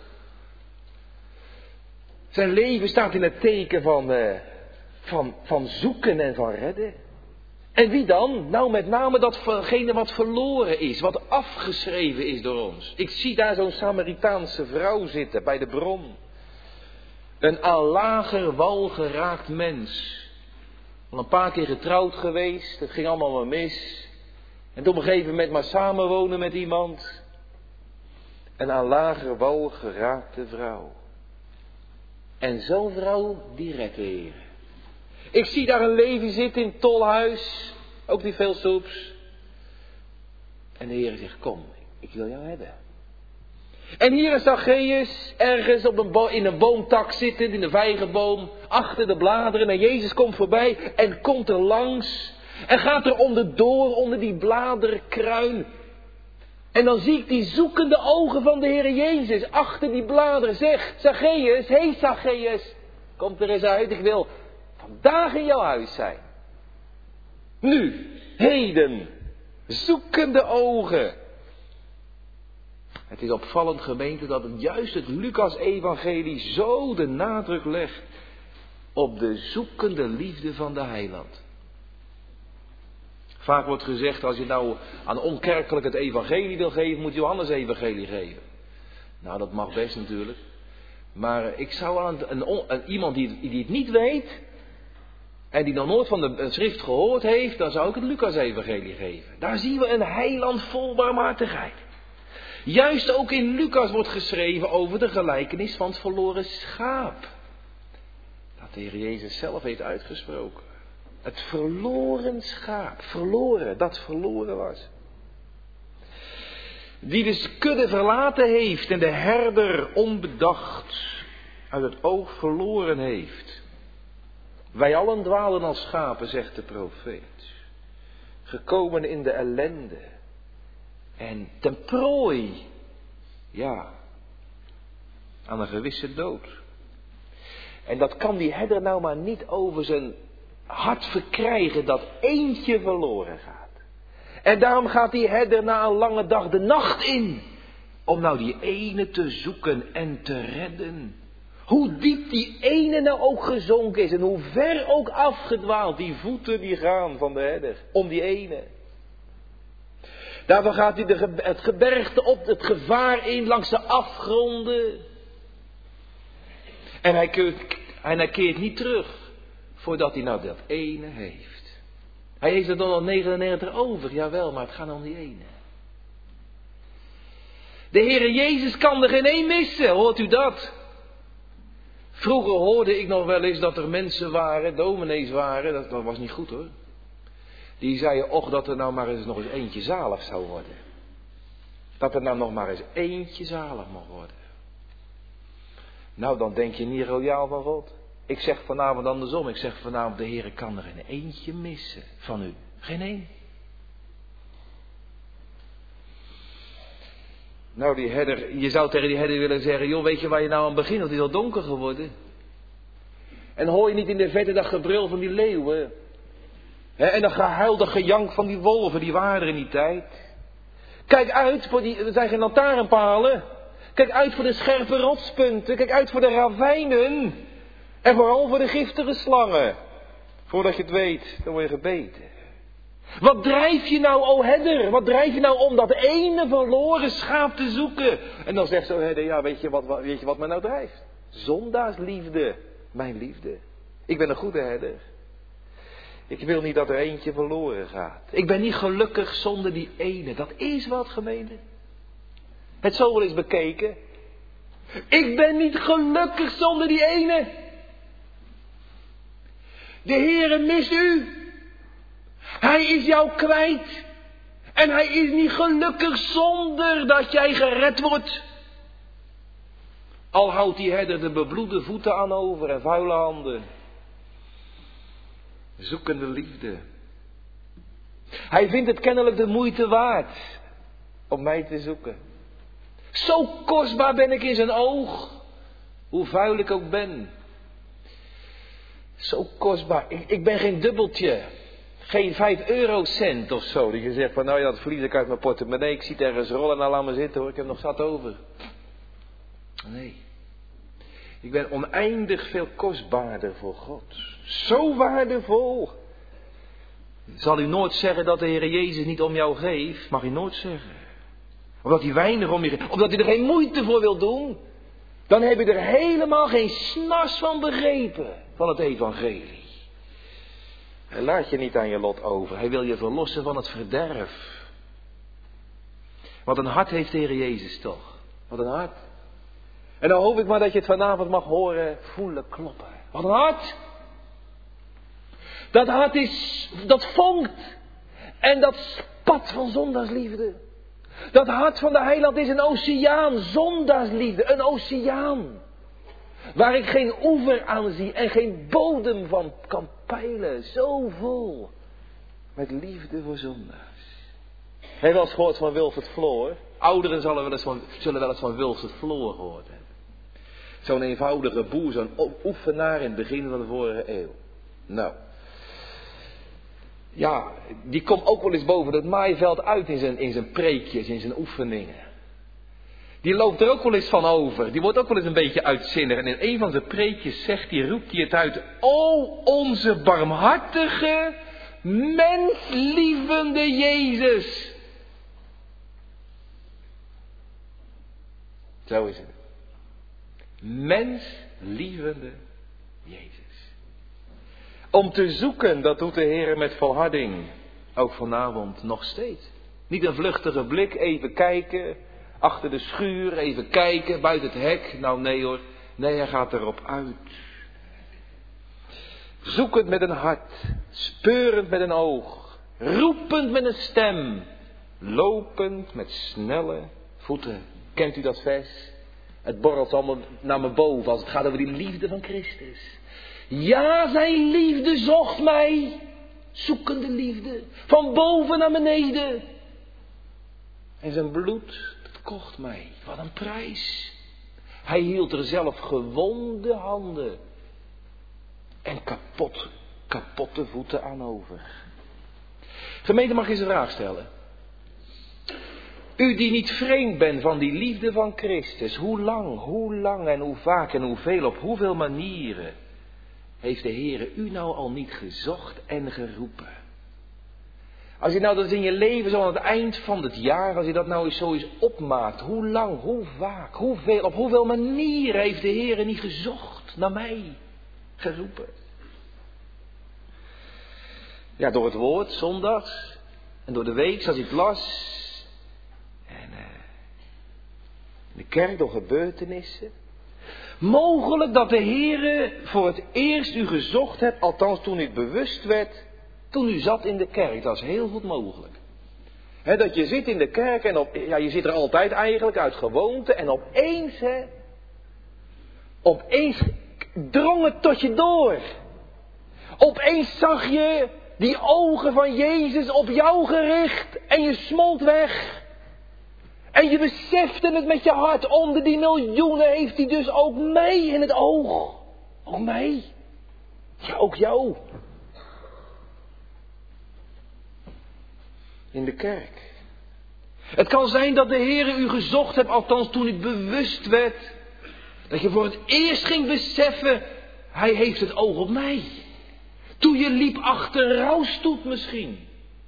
Zijn leven staat in het teken van, uh, van, van zoeken en van redden. En wie dan? Nou met name datgene wat verloren is, wat afgeschreven is door ons. Ik zie daar zo'n Samaritaanse vrouw zitten bij de bron. Een aan lager wal geraakt mens. Al een paar keer getrouwd geweest, het ging allemaal maar mis. En op een gegeven moment maar samenwonen met iemand. Een aan lager wal geraakte vrouw. En zo'n vrouw, die redt de Heer. Ik zie daar een Levi zitten in het tolhuis. Ook die veel soeps. En de Heer zegt, kom, ik wil jou hebben. En hier is Zacchaeus, ergens op een bo- in een boomtak zittend, in de vijgenboom. Achter de bladeren. En Jezus komt voorbij en komt er langs. En gaat er onderdoor, onder die bladerkruin. En dan zie ik die zoekende ogen van de Heer Jezus achter die bladeren. Zeg, Zacchaeus, hé hey Zacchaeus, kom er eens uit, ik wil vandaag in jouw huis zijn. Nu, heden, zoekende ogen. Het is opvallend, gemeente, dat het juist het Lucas-evangelie zo de nadruk legt op de zoekende liefde van de heiland. Vaak wordt gezegd, als je nou aan onkerkelijk het evangelie wil geven, moet je Johannes-evangelie geven. Nou, dat mag best natuurlijk. Maar ik zou aan een, een, een, iemand die, die het niet weet en die nog nooit van de een schrift gehoord heeft, dan zou ik het Lucas-evangelie geven. Daar zien we een heiland vol barmhartigheid. Juist ook in Lucas wordt geschreven over de gelijkenis van het verloren schaap. Dat de Heer Jezus zelf heeft uitgesproken. Het verloren schaap. Verloren, dat verloren was. Die de kudde verlaten heeft en de herder onbedacht uit het oog verloren heeft. Wij allen dwalen als schapen, zegt de profeet. Gekomen in de ellende. En ten prooi, ja, aan een gewisse dood. En dat kan die herder nou maar niet over zijn hart verkrijgen dat eentje verloren gaat. En daarom gaat die herder na een lange dag de nacht in. Om nou die ene te zoeken en te redden. Hoe diep die ene nou ook gezonken is en hoe ver ook afgedwaald die voeten die gaan van de herder. Om die ene. Daarvoor gaat hij de, het gebergte op, het gevaar in, langs de afgronden. En hij keert, en hij keert niet terug, voordat hij nou dat ene heeft. Hij heeft er dan nog negenennegentig over, jawel, maar het gaat om die ene. De Heere Jezus kan er geen één missen, hoort u dat? Vroeger hoorde ik nog wel eens dat er mensen waren, dominees waren, dat, dat was niet goed hoor. Die zeiden, och, dat er nou maar eens nog eens eentje zalig zou worden. Dat er nou nog maar eens eentje zalig mag worden. Nou, dan denk je niet royaal van God. Ik zeg vanavond andersom. Ik zeg vanavond, de Heere kan er geen eentje missen van u. Geen één. Nou, die herder, je zou tegen die herder willen zeggen, joh, weet je waar je nou aan begint? Want het is al donker geworden. En hoor je niet in de verte dat gebrul van die leeuwen? He, en dat gehuil, dat gejank van die wolven, die waren er in die tijd. Kijk uit voor die, er zijn geen lantaarnpalen. Kijk uit voor de scherpe rotspunten. Kijk uit voor de ravijnen. En vooral voor de giftige slangen. Voordat je het weet, dan word je gebeten. Wat drijf je nou, o herder? Wat drijf je nou om dat ene verloren schaap te zoeken? En dan zegt zo'n herder, ja, weet je wat, weet je wat mij nou drijft? Zondaarsliefde, mijn liefde. Ik ben een goede herder. Ik wil niet dat er eentje verloren gaat. Ik ben niet gelukkig zonder die ene. Dat is wat, gemeente. Het zo wel eens bekeken. Ik ben niet gelukkig zonder die ene. De Heere mist u. Hij is jou kwijt. En hij is niet gelukkig zonder dat jij gered wordt. Al houdt die herder de bebloede voeten aan over en vuile handen. Zoekende liefde. Hij vindt het kennelijk de moeite waard om mij te zoeken. Zo kostbaar ben ik in zijn oog. Hoe vuil ik ook ben. Zo kostbaar. Ik, ik ben geen dubbeltje. Geen vijf eurocent of zo. Dat je zegt van nou ja, dat verlies ik uit mijn portemonnee. Ik zie het ergens rollen. Nou laat me zitten hoor. Ik heb nog zat over. Nee. Ik ben oneindig veel kostbaarder voor God. Zo waardevol. Zal u nooit zeggen dat de Heer Jezus niet om jou geeft? Mag u nooit zeggen. Omdat hij weinig om je geeft. Omdat hij er geen moeite voor wil doen. Dan heb je er helemaal geen snars van begrepen. Van het evangelie. Hij laat je niet aan je lot over. Hij wil je verlossen van het verderf. Wat een hart heeft de Heer Jezus toch. Wat een hart. En dan hoop ik maar dat je het vanavond mag horen voelen kloppen. Wat een hart. Dat hart is, dat vonkt. En dat spat van zondaarsliefde. Dat hart van de heiland is een oceaan, zondaarsliefde, een oceaan. Waar ik geen oever aan zie en geen bodem van kan peilen. Zo vol met liefde voor zondaars. Heb je wel eens gehoord van Wilfred Floor? Ouderen zullen wel eens van, zullen wel eens van Wilfred Floor gehoord hebben. Zo'n eenvoudige boer, zo'n oefenaar in het begin van de vorige eeuw. Nou. ja, die komt ook wel eens boven het maaiveld uit in zijn, in zijn preekjes, in zijn oefeningen. Die loopt er ook wel eens van over. Die wordt ook wel eens een beetje uitzinnig. En in een van zijn preekjes zegt hij, roept hij het uit. O onze barmhartige, menslievende Jezus. Zo is het. Menslievende Jezus. Om te zoeken, dat doet de Heer met volharding. Ook vanavond nog steeds. Niet een vluchtige blik, even kijken. Achter de schuur, even kijken, buiten het hek. Nou nee hoor, nee, hij gaat erop uit. Zoekend met een hart, speurend met een oog, roepend met een stem, lopend met snelle voeten. Kent u dat vers? Het borrelt allemaal naar me boven als het gaat over die liefde van Christus. Ja, zijn liefde zocht mij, zoekende liefde, van boven naar beneden. En zijn bloed, dat kocht mij, wat een prijs. Hij hield er zelf gewonde handen en kapot, kapotte voeten aan over. Gemeente, mag ik eens een vraag stellen? U die niet vreemd bent van die liefde van Christus, hoe lang, hoe lang en hoe vaak en hoeveel, op hoeveel manieren heeft de Heere u nou al niet gezocht en geroepen? Als je nou dat in je leven zo aan het eind van het jaar, als je dat nou eens zo eens opmaakt, hoe lang, hoe vaak, hoeveel, op hoeveel manieren heeft de Heere niet gezocht naar mij, geroepen? Ja, door het woord, zondags, en door de week, zoals ik het las. En uh, in de kerk door gebeurtenissen. Mogelijk dat de Heere voor het eerst u gezocht hebt, althans toen u het bewust werd, toen u zat in de kerk. Dat is heel goed mogelijk. He, dat je zit in de kerk en op, ja, je zit er altijd eigenlijk uit gewoonte en opeens, hè, opeens drong het tot je door. Opeens zag je die ogen van Jezus op jou gericht en je smolt weg. En je besefte het met je hart, onder die miljoenen heeft hij dus ook mij in het oog. Ook mij. Ja, ook jou. In de kerk. Het kan zijn dat de Heere u gezocht hebt, althans toen het bewust werd. Dat je voor het eerst ging beseffen, hij heeft het oog op mij. Toen je liep achter een rouwstoet misschien.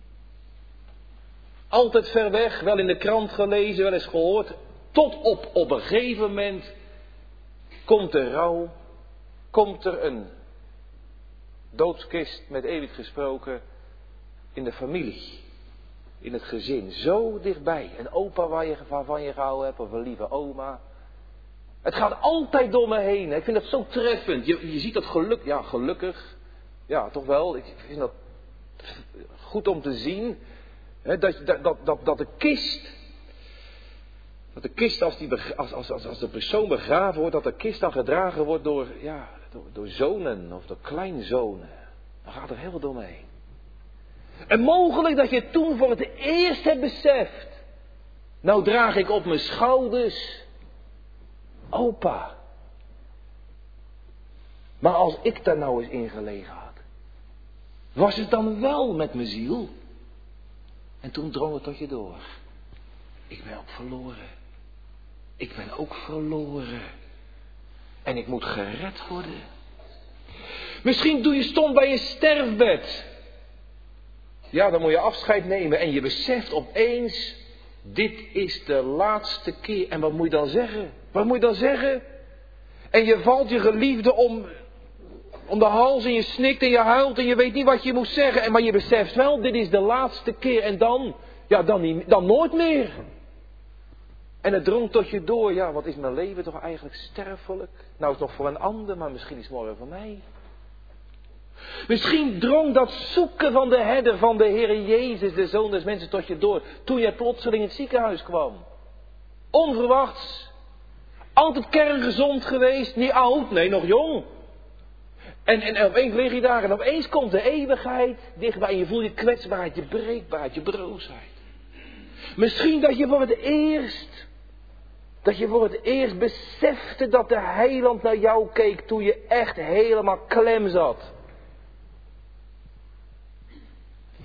Altijd ver weg, wel in de krant gelezen, wel eens gehoord. Tot op, op een gegeven moment komt er rouw. Komt er een doodskist met eeuwig gesproken in de familie. In het gezin. Zo dichtbij. Een opa waar je, waarvan je gehouden hebt of een lieve oma. Het gaat altijd door me heen. Ik vind dat zo treffend. Je, je ziet dat geluk. Ja, gelukkig. Ja, toch wel. Ik vind dat goed om te zien. He, dat, dat, dat, dat de kist, dat de kist als, die, als, als, als, als de persoon begraven wordt, dat de kist dan gedragen wordt door, ja, door, door zonen of door kleinzonen. Dan gaat er heel veel door me heen. En mogelijk dat je toen voor het eerst hebt beseft, nou draag ik op mijn schouders opa. Maar als ik daar nou eens in gelegen had, was het dan wel met mijn ziel? En toen drong het tot je door. Ik ben ook verloren. Ik ben ook verloren. En ik moet gered worden. Misschien doe je stond bij je sterfbed. Ja, dan moet je afscheid nemen. En je beseft opeens, dit is de laatste keer. En wat moet je dan zeggen? Wat moet je dan zeggen? En je valt je geliefde om, om de hals en je snikt en je huilt en je weet niet wat je moet zeggen. En maar je beseft wel, dit is de laatste keer. En dan, ja, dan, niet, dan nooit meer. En het drong tot je door. Ja, wat is mijn leven toch eigenlijk sterfelijk? Nou, is het nog voor een ander, maar misschien is het morgen voor mij. Misschien drong dat zoeken van de herder van de Heere Jezus, de Zoon des Mensen, tot je door. Toen jij plotseling in het ziekenhuis kwam. Onverwachts. Altijd kerngezond geweest. Niet oud, nee, nog jong. En, en opeens lig je daar en opeens komt de eeuwigheid dichtbij. En je voelt je kwetsbaarheid, je breekbaarheid, je broosheid. Misschien dat je voor het eerst, dat je voor het eerst besefte dat de Heiland naar jou keek toen je echt helemaal klem zat.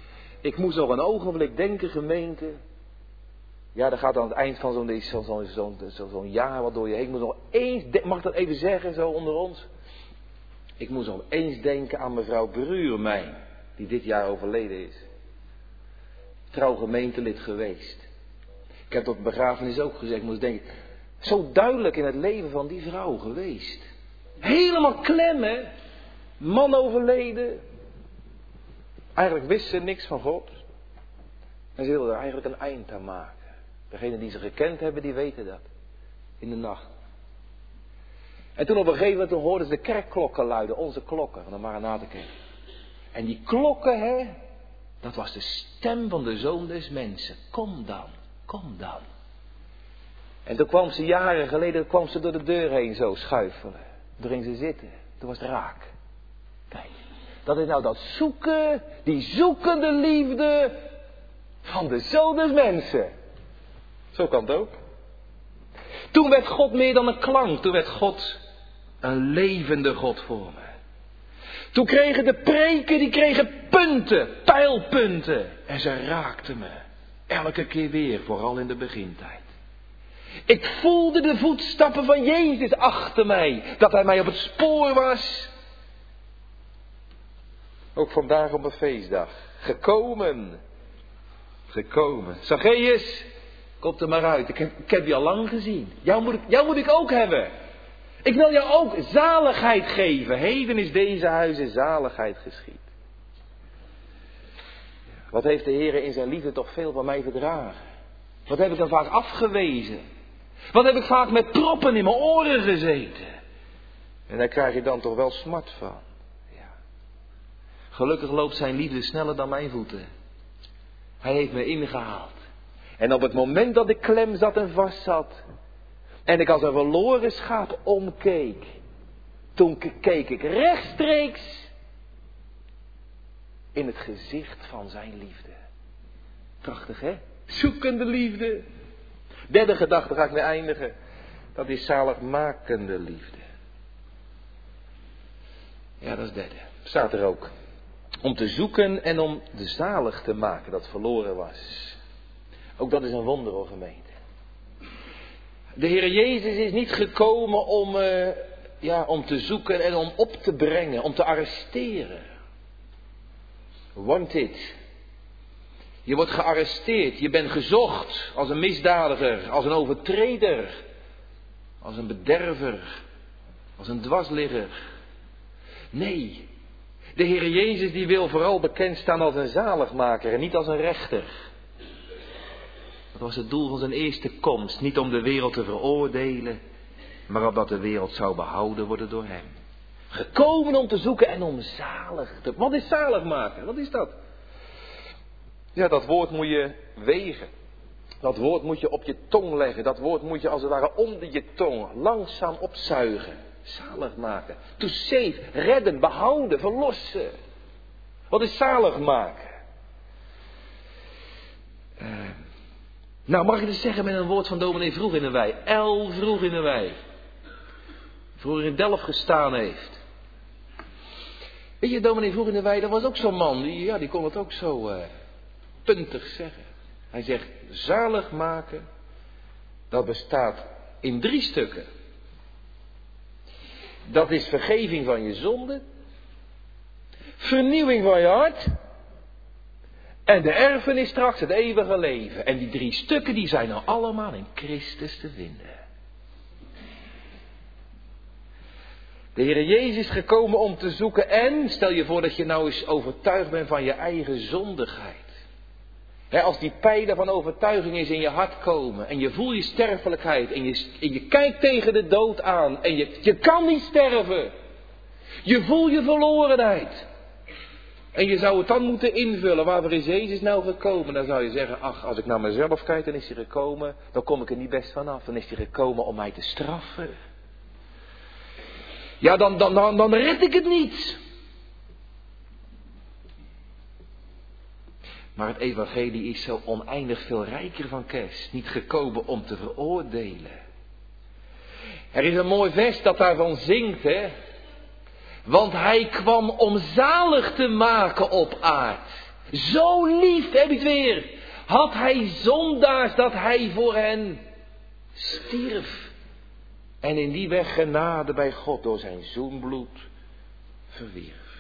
Ik moest nog een ogenblik denken, gemeente. Ja, dat gaat aan het eind van zo'n zo, zo, zo, zo, zo'n jaar wat door je heen. Ik moest nog eens, mag ik dat even zeggen, zo onder ons? Ik moest nog eens denken aan mevrouw Bruurmijn, die dit jaar overleden is. Trouw gemeentelid geweest. Ik heb op begrafenis ook gezegd, ik moest denken, zo duidelijk in het leven van die vrouw geweest. Helemaal klem, hè? Man overleden. Eigenlijk wist ze niks van God. En ze wilde er eigenlijk een eind aan maken. Degenen die ze gekend hebben, die weten dat. In de nacht. En toen op een gegeven moment hoorden ze de kerkklokken luiden. Onze klokken van de Maranathakerk. En die klokken, hè. Dat was de stem van de Zoon des Mensen. Kom dan, kom dan. En toen kwam ze jaren geleden, kwam ze door de deur heen zo schuifelen. Toen ging ze zitten. Toen was het raak. Kijk, dat is nou dat zoeken, die zoekende liefde van de Zoon des Mensen. Zo kan het ook. Toen werd God meer dan een klank. Toen werd God een levende God voor me. Toen kregen de preken, die kregen punten, pijlpunten. En ze raakten me. Elke keer weer, vooral in de begintijd. Ik voelde de voetstappen van Jezus achter mij. Dat hij mij op het spoor was. Ook vandaag op een feestdag. Gekomen. Gekomen. Zacchaeus, kom er maar uit. Ik heb, ik heb je al lang gezien. Jou moet, ik, jou moet ik ook hebben. Ik wil jou ook zaligheid geven. Heden is deze huizen zaligheid geschied. Wat heeft de Heer in zijn liefde toch veel van mij verdragen. Wat heb ik dan vaak afgewezen. Wat heb ik vaak met proppen in mijn oren gezeten. En daar krijg je dan toch wel smart van. Ja. Gelukkig loopt zijn liefde sneller dan mijn voeten. Hij heeft me ingehaald. En op het moment dat ik klem zat en vast zat. En ik als een verloren schaap omkeek. Toen keek ik rechtstreeks in het gezicht van zijn liefde. Prachtig, hè? Zoekende liefde. Derde gedachte ga ik mee eindigen. Dat is zaligmakende liefde. Ja, dat is derde. Staat er ook. Om te zoeken en om de zalig te maken dat verloren was. Ook dat is een wonder, hoor, gemeente. De Heer Jezus is niet gekomen om, uh, ja, om te zoeken en om op te brengen, om te arresteren. Wanted. Je wordt gearresteerd, je bent gezocht als een misdadiger, als een overtreder, als een bederver, als een dwarsligger. Nee, de Heer Jezus die wil vooral bekend staan als een zaligmaker en niet als een rechter. Dat was het doel van zijn eerste komst, niet om de wereld te veroordelen, maar opdat de wereld zou behouden worden door hem. Gekomen om te zoeken en om zalig te... Wat is zalig maken? Wat is dat? Ja, dat woord moet je wegen. Dat woord moet je op je tong leggen. Dat woord moet je als het ware onder je tong langzaam opzuigen. Zalig maken. To save, redden, behouden, verlossen. Wat is zalig maken? Uh, nou, mag ik het zeggen met een woord van dominee Vroeg in de Wei. El Vroeg in de Wei. Vroeger in Delft gestaan heeft. Weet je, dominee Vroeg in de Wei, dat was ook zo'n man. Die, ja, die kon het ook zo uh, puntig zeggen. Hij zegt, zalig maken, dat bestaat in drie stukken. Dat is vergeving van je zonde, vernieuwing van je hart en de erfenis straks, het eeuwige leven. En die drie stukken die zijn nou allemaal in Christus te vinden. De Heer Jezus is gekomen om te zoeken en, stel je voor dat je nou eens overtuigd bent van je eigen zondigheid. He, als die pijlen van overtuiging eens in je hart komen en je voelt je sterfelijkheid en je, en je kijkt tegen de dood aan en je, je kan niet sterven. Je voelt je verlorenheid. En je zou het dan moeten invullen, waarvoor is Jezus nou gekomen? Dan zou je zeggen, ach, als ik naar mezelf kijk, dan is hij gekomen, dan kom ik er niet best vanaf. Dan is hij gekomen om mij te straffen. Ja, dan, dan, dan, dan red ik het niet. Maar het evangelie is zo oneindig veel rijker van kerst. Niet gekomen om te veroordelen. Er is een mooi vers dat daarvan zingt, hè. Want hij kwam om zalig te maken op aard. Zo lief, heb je het weer. Had hij zondaars dat hij voor hen stierf. En in die weg genade bij God door zijn zoenbloed verwierf.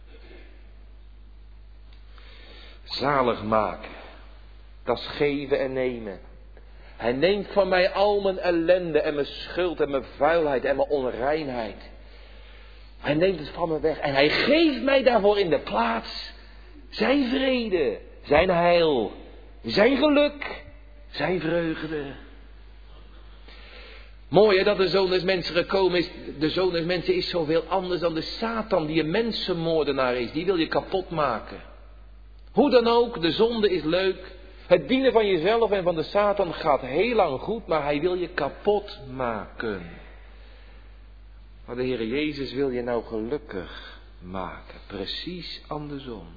Zalig maken. Dat is geven en nemen. Hij neemt van mij al mijn ellende en mijn schuld en mijn vuilheid en mijn onreinheid. Hij neemt het van me weg en hij geeft mij daarvoor in de plaats zijn vrede, zijn heil, zijn geluk, zijn vreugde. Mooi hè, dat de Zoon des Mensen gekomen is. De Zoon des Mensen is zoveel anders dan de Satan die een mensenmoordenaar is. Die wil je kapot maken. Hoe dan ook, de zonde is leuk. Het dienen van jezelf en van de Satan gaat heel lang goed, maar hij wil je kapot maken. Maar de Heer Jezus wil je nou gelukkig maken. Precies andersom.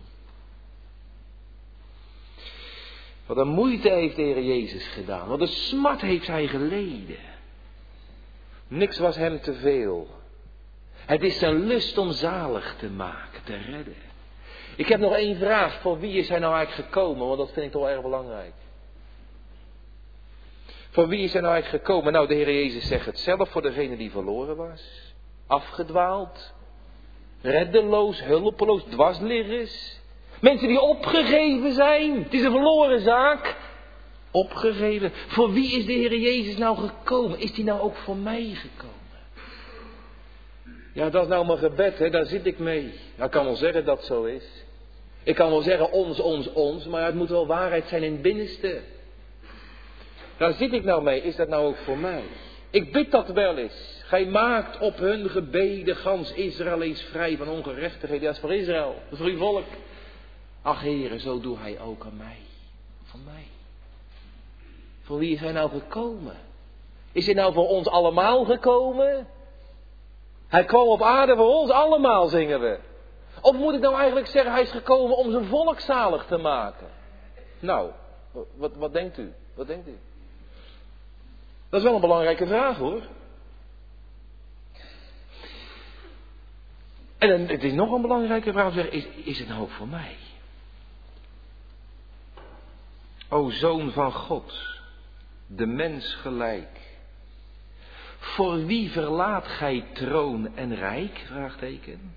Wat een moeite heeft de Heer Jezus gedaan. Wat een smart heeft hij geleden. Niks was hem te veel. Het is zijn lust om zalig te maken, te redden. Ik heb nog één vraag. Voor wie is hij nou eigenlijk gekomen? Want dat vind ik toch erg belangrijk. Voor wie is hij nou eigenlijk gekomen? Nou, de Heer Jezus zegt het zelf. Voor degene die verloren was. Afgedwaald. Reddeloos, hulpeloos, dwarsliggers. Mensen die opgegeven zijn. Het is een verloren zaak. Opgegeven. Voor wie is de Heer Jezus nou gekomen? Is hij nou ook voor mij gekomen? Ja, dat is nou mijn gebed, hè? Daar zit ik mee. Ik kan wel zeggen dat het zo is. Ik kan wel zeggen ons, ons, ons, maar het moet wel waarheid zijn in het binnenste. Daar zit ik nou mee. Is dat nou ook voor mij? Ik bid dat wel eens. Gij maakt op hun gebeden gans Israël eens vrij van ongerechtigheid. Dat is voor Israël, dat is voor uw volk. Ach Heere, zo doe hij ook aan mij. Van mij. Voor wie is hij nou gekomen? Is hij nou voor ons allemaal gekomen? Hij kwam op aarde voor ons allemaal, zingen we. Of moet ik nou eigenlijk zeggen, hij is gekomen om zijn volk zalig te maken? Nou, wat, wat denkt u? Wat denkt u? Dat is wel een belangrijke vraag, hoor. En het is nog een belangrijke vraag om te zeggen, is, is het nou ook voor mij? O Zoon van God, de mens gelijk. Voor wie verlaat gij troon en rijk? Vraagteken.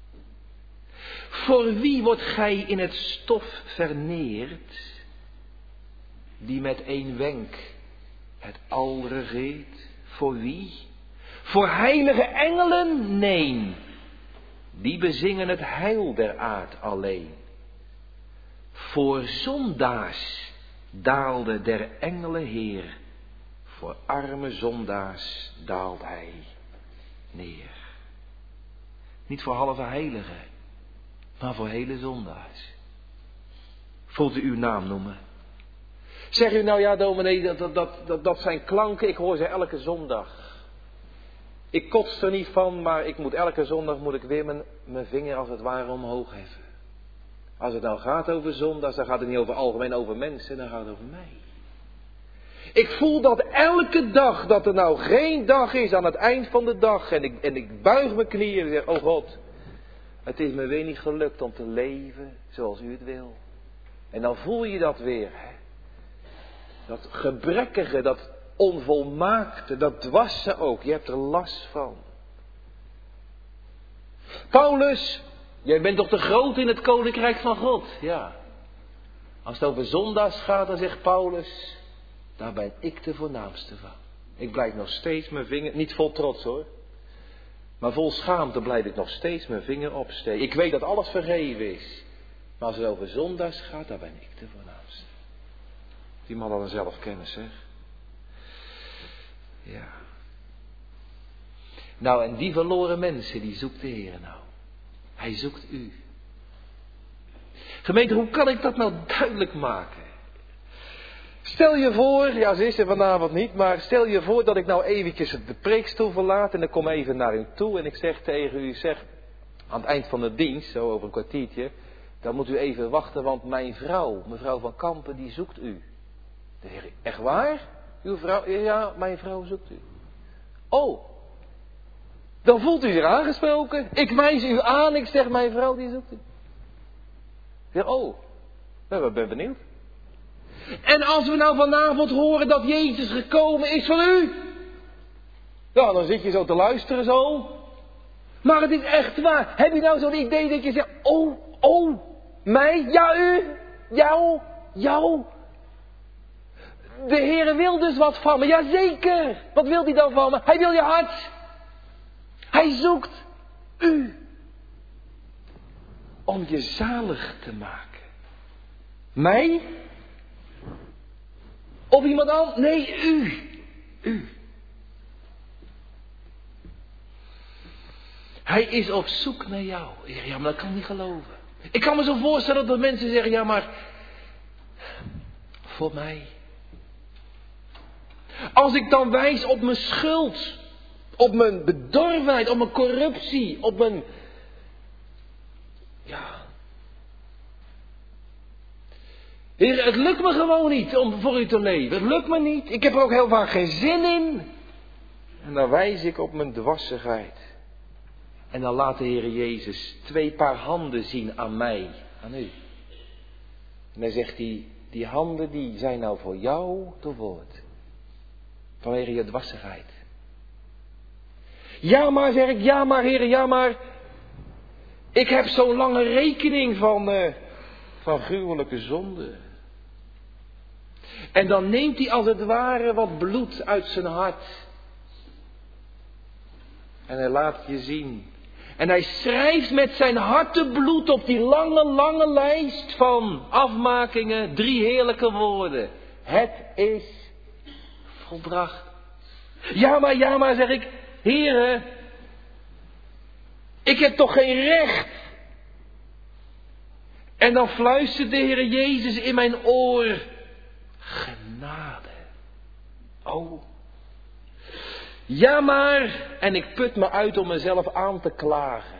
Voor wie wordt gij in het stof verneerd, die met één wenk het al regeert? Voor wie? Voor heilige engelen? Nee, die bezingen het heil der aard alleen. Voor zondaars daalde der engelen Heer. Voor arme zondaars daalt hij neer. Niet voor halve heiligen, maar voor hele zondaars. Voelt u uw naam noemen? Zeg u nou ja dominee, dat, dat, dat, dat, dat zijn klanken, ik hoor ze elke zondag. Ik kots er niet van, maar ik moet elke zondag moet ik weer mijn, mijn vinger als het ware omhoog heffen. Als het nou gaat over zondags, dan gaat het niet over algemeen over mensen, dan gaat het over mij. Ik voel dat elke dag, dat er nou geen dag is aan het eind van de dag. En ik, en ik buig mijn knieën en zeg, oh God, het is me weer niet gelukt om te leven zoals u het wil. En dan voel je dat weer, hè. Dat gebrekkige, dat onvolmaakte, dat dwasse ook. Je hebt er last van. Paulus, jij bent toch te groot in het koninkrijk van God? Ja. Als het over zondags gaat, dan zegt Paulus, daar ben ik de voornaamste van. Ik blijf nog steeds mijn vinger, niet vol trots hoor. Maar vol schaamte blijf ik nog steeds mijn vinger opsteken. Ik weet dat alles vergeven is. Maar als het over zondags gaat, daar ben ik de voornaamste. Die man had een zelfkennis, zeg. Ja. Nou, en die verloren mensen, die zoekt de Heer nou. Hij zoekt u. Gemeente, hoe kan ik dat nou duidelijk maken? Stel je voor, ja ze is er vanavond niet, maar stel je voor dat ik nou eventjes de preekstoel verlaat en ik kom even naar u toe en ik zeg tegen u, zeg, aan het eind van de dienst, zo over een kwartiertje, dan moet u even wachten, want mijn vrouw, mevrouw van Kampen, die zoekt u. De Heer, echt waar? Uw vrouw, ja, mijn vrouw zoekt u. Oh, dan voelt u zich aangesproken. Ik wijs u aan, ik zeg, mijn vrouw die zoekt u. Ja, oh, Nou, ik ben benieuwd. En als we nou vanavond horen dat Jezus gekomen is van u. Ja, dan zit je zo te luisteren zo. Maar het is echt waar. Heb je nou zo'n idee dat je zegt, oh, oh, mij, ja u, jou, jou. De Heere wil dus wat van me, jazeker. Wat wil hij dan van me? Hij wil je hart. Hij zoekt u. Om je zalig te maken. Mij? Of iemand anders? Nee, u. U. Hij is op zoek naar jou. Ja, maar dat kan ik niet geloven. Ik kan me zo voorstellen dat mensen zeggen, ja maar, voor mij. Als ik dan wijs op mijn schuld, op mijn bedorvenheid, op mijn corruptie, op mijn, ja. Heer, het lukt me gewoon niet om voor u te leven. Het lukt me niet. Ik heb er ook heel vaak geen zin in. En dan wijs ik op mijn dwarsigheid. En dan laat de Heer Jezus twee paar handen zien aan mij, aan u. En dan zegt hij, die handen die zijn nou voor jou te woord. Vanwege je dwarsigheid. Ja maar, zeg ik, ja maar Heer, ja maar. Ik heb zo'n lange rekening van, uh, van gruwelijke zonde. En dan neemt hij als het ware wat bloed uit zijn hart. En hij laat je zien. En hij schrijft met zijn hartebloed op die lange, lange lijst van afmakingen drie heerlijke woorden. Het is volbracht. Ja maar, ja maar, zeg ik, Heere, ik heb toch geen recht. En dan fluistert de Heer Jezus in mijn oor, genade. Oh. Ja maar, en ik put me uit om mezelf aan te klagen.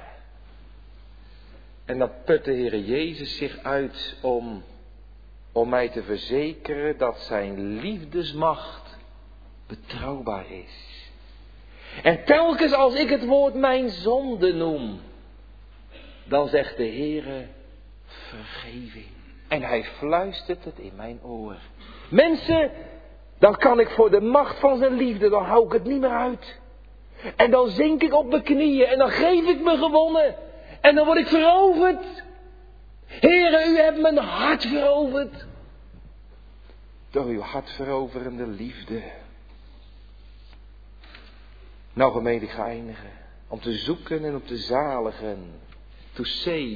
En dan put de Heer Jezus zich uit om, om mij te verzekeren dat zijn liefdesmacht betrouwbaar is. En telkens als ik het woord mijn zonde noem, dan zegt de Heere vergeving. En hij fluistert het in mijn oor. Mensen, dan kan ik voor de macht van zijn liefde, dan hou ik het niet meer uit. En dan zink ik op mijn knieën en dan geef ik me gewonnen. En dan word ik veroverd. Heere, u hebt mijn hart veroverd. Door uw hartveroverende liefde. Nou gemeente, ik ga eindigen. Om te zoeken en om te zaligen. To save.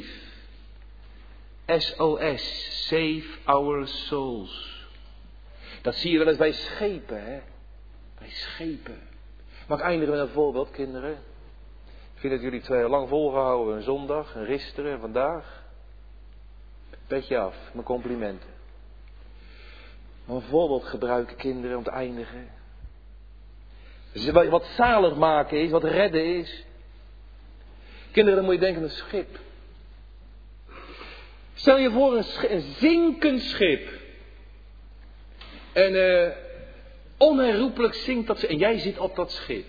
S O S. Save our souls. Dat zie je wel eens bij schepen, hè. Bij schepen. Mag ik eindigen met een voorbeeld, kinderen? Ik vind dat jullie twee heel lang volgehouden. Een zondag, een gisteren en vandaag. Petje af, mijn complimenten. Maar een voorbeeld gebruiken, kinderen, om te eindigen. Wat zalig maken is, wat redden is. Kinderen, dan moet je denken aan een schip. Stel je voor een, sch- een zinkend schip. En uh, onherroepelijk zinkt dat schip. En jij zit op dat schip.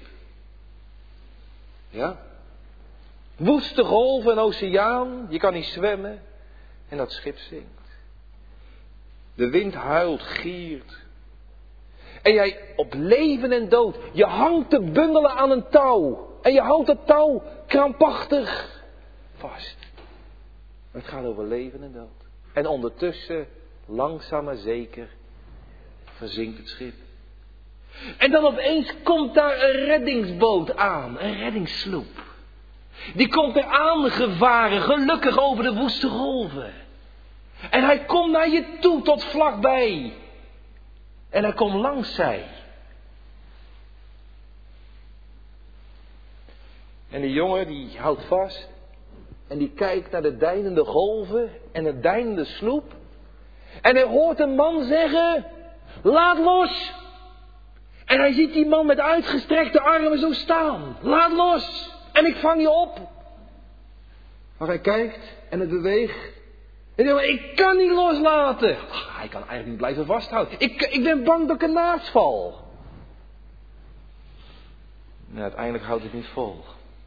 Ja? Woeste golven, een oceaan. Je kan niet zwemmen. En dat schip zinkt. De wind huilt, giert. En jij op leven en dood. Je hangt te bungelen aan een touw. En je houdt dat touw krampachtig vast. Het gaat over leven en dood. En ondertussen, langzaam maar zeker, verzinkt het schip. En dan opeens komt daar een reddingsboot aan. Een reddingssloep. Die komt er aangevaren, gelukkig over de woeste golven. En hij komt naar je toe tot vlakbij. En hij komt langs zij. En die jongen die houdt vast. En die kijkt naar de deinende golven en het deinende sloep. En hij hoort een man zeggen, laat los. En hij ziet die man met uitgestrekte armen zo staan. Laat los. En ik vang je op. Maar hij kijkt en het beweegt. En hij zegt, ik kan niet loslaten. Ach, hij kan eigenlijk niet blijven vasthouden. Ik, ik ben bang dat ik ernaast val. Nou, uiteindelijk houdt het niet vol.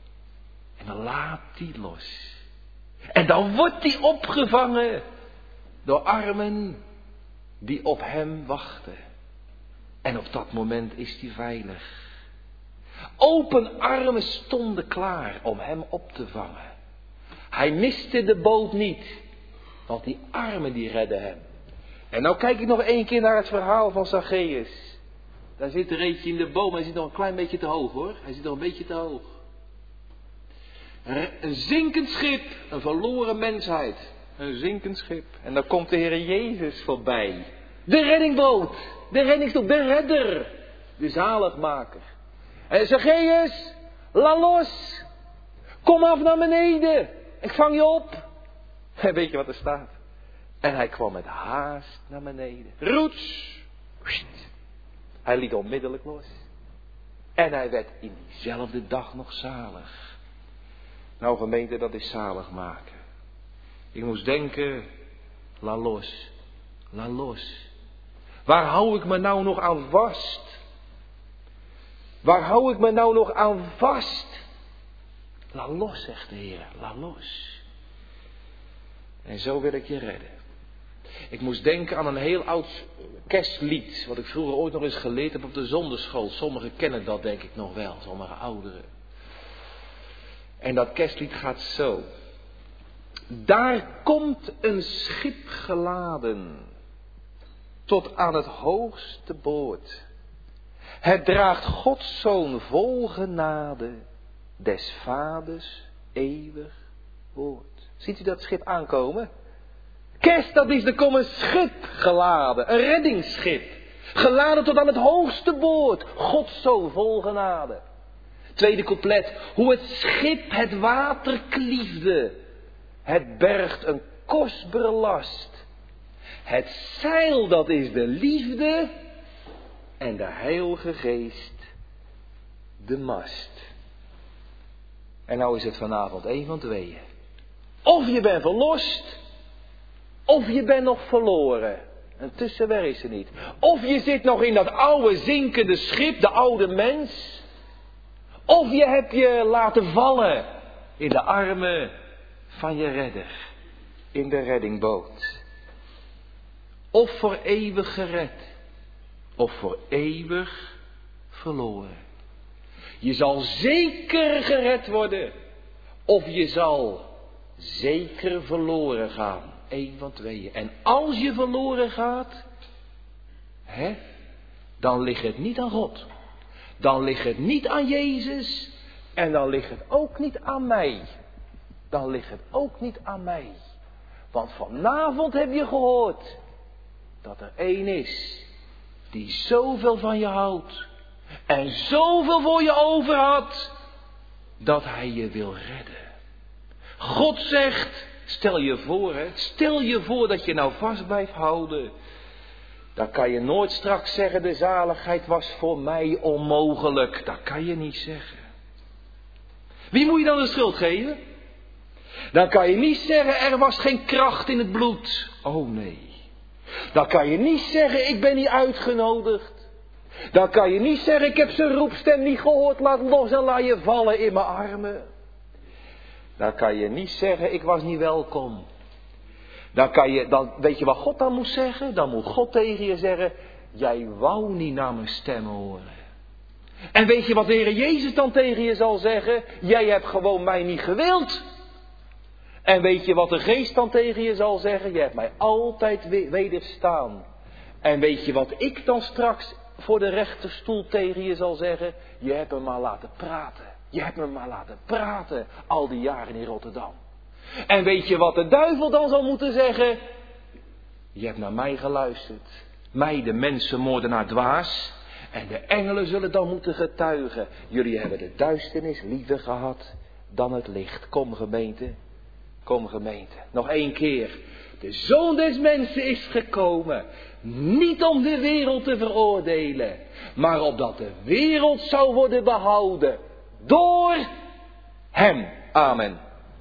En dan laat hij los. En dan wordt hij opgevangen Door armen die op hem wachten. En op dat moment is hij veilig. Open armen stonden klaar om hem op te vangen. Hij miste de boot niet, want die armen die redden hem. En nou kijk ik nog één keer naar het verhaal van Zacchaeus. Daar zit er eentje in de boom, hij zit nog een klein beetje te hoog hoor. Hij zit nog een beetje te hoog. Een zinkend schip, een verloren mensheid. Een zinkend schip. En dan komt de Heer Jezus voorbij. De reddingboot, de reddingsboot, de redder, de zaligmaker. En Zacchaeus, la los, kom af naar beneden, ik vang je op. En weet je wat er staat? En hij kwam met haast naar beneden. Roets. Hij liet onmiddellijk los. En hij werd in diezelfde dag nog zalig. Nou gemeente, dat is zalig maken. Ik moest denken, la los, la los. Waar hou ik me nou nog aan vast? Waar hou ik me nou nog aan vast? La los, zegt de Heer, la los. En zo wil ik je redden. Ik moest denken aan een heel oud kerstlied, wat ik vroeger ooit nog eens geleerd heb op de zonderschool. Sommigen kennen dat denk ik nog wel, sommige ouderen. En dat kerstlied gaat zo. Daar komt een schip geladen, tot aan het hoogste boord. Het draagt Gods Zoon vol genade, des vaders eeuwig woord. Ziet u dat schip aankomen? Kerst, dat is, er komt een schip geladen, een reddingsschip. Geladen tot aan het hoogste boord, Gods Zoon vol genade. Tweede couplet, hoe het schip het water kliefde. Het bergt een kostbare last. Het zeil, dat is de liefde. En de Heilige Geest, de mast. En nou is het vanavond één van tweeën. Of je bent verlost, of je bent nog verloren. Een tussenweg is er niet. Of je zit nog in dat oude zinkende schip, de oude mens. Of je hebt je laten vallen in de armen van je redder. In de reddingboot. Of voor eeuwig gered. Of voor eeuwig verloren. Je zal zeker gered worden. Of je zal zeker verloren gaan. Eén van tweeën. En als je verloren gaat, hè, dan ligt het niet aan God. Dan ligt het niet aan Jezus. En dan ligt het ook niet aan mij. Dan ligt het ook niet aan mij. Want vanavond heb je gehoord dat er één is die zoveel van je houdt. En zoveel voor je over had, dat hij je wil redden. God zegt, stel je voor, hè, stel je voor dat je nou vast blijft houden. Dan kan je nooit straks zeggen, de zaligheid was voor mij onmogelijk. Dat kan je niet zeggen. Wie moet je dan de schuld geven? Dan kan je niet zeggen, er was geen kracht in het bloed. Oh nee. Dan kan je niet zeggen, ik ben niet uitgenodigd. Dan kan je niet zeggen, ik heb zijn roepstem niet gehoord, laat los en laat je vallen in mijn armen. Dan kan je niet zeggen, ik was niet welkom. Dan kan je, dan, weet je wat God dan moet zeggen? Dan moet God tegen je zeggen, jij wou niet naar mijn stem horen. En weet je wat de Heer Jezus dan tegen je zal zeggen? Jij hebt gewoon mij niet gewild. En weet je wat de Geest dan tegen je zal zeggen? Je hebt mij altijd wederstaan. En weet je wat ik dan straks voor de rechterstoel tegen je zal zeggen? Je hebt me maar laten praten. Je hebt me maar laten praten al die jaren in Rotterdam. En weet je wat de duivel dan zal moeten zeggen? Je hebt naar mij geluisterd. Mij, de mensenmoordenaar, dwaas. En de engelen zullen dan moeten getuigen. Jullie hebben de duisternis liever gehad dan het licht. Kom gemeente. Kom gemeente. Nog één keer. De Zoon des Mensen is gekomen. Niet om de wereld te veroordelen. Maar opdat de wereld zou worden behouden. Door hem. Amen.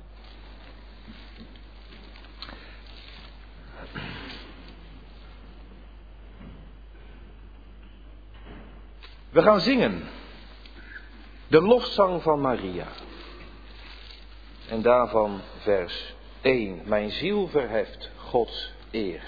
We gaan zingen. De lofzang van Maria. En daarvan vers één. Mijn ziel verheft Gods eer.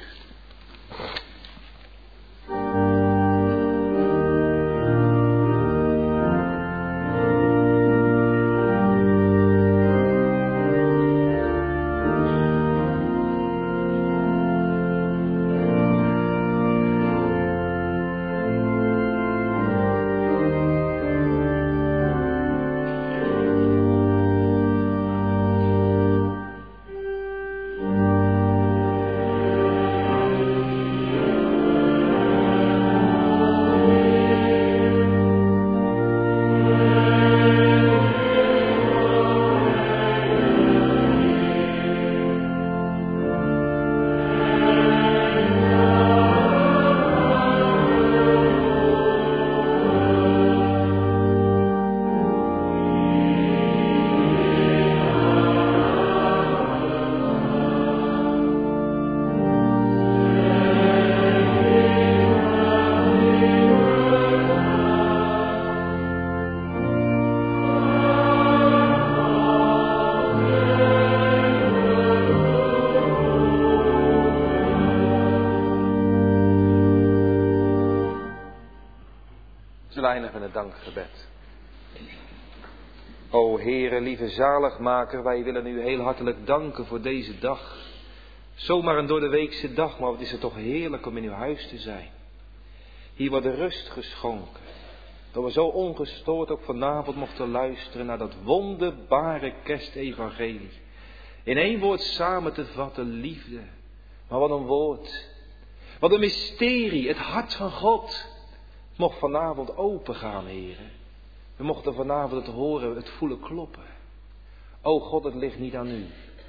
We eindigen met het dankgebed. O Heere, lieve zaligmaker, wij willen u heel hartelijk danken voor deze dag. Zomaar een door de weekse dag, maar wat is het toch heerlijk om in uw huis te zijn. Hier wordt de rust geschonken. Dat we zo ongestoord ook vanavond mochten luisteren naar dat wonderbare kerstevangelie. In één woord samen te vatten, liefde. Maar wat een woord. Wat een mysterie, het hart van God. Mocht vanavond open gaan, heren. We mochten vanavond het horen, het voelen kloppen. O God, het ligt niet aan u.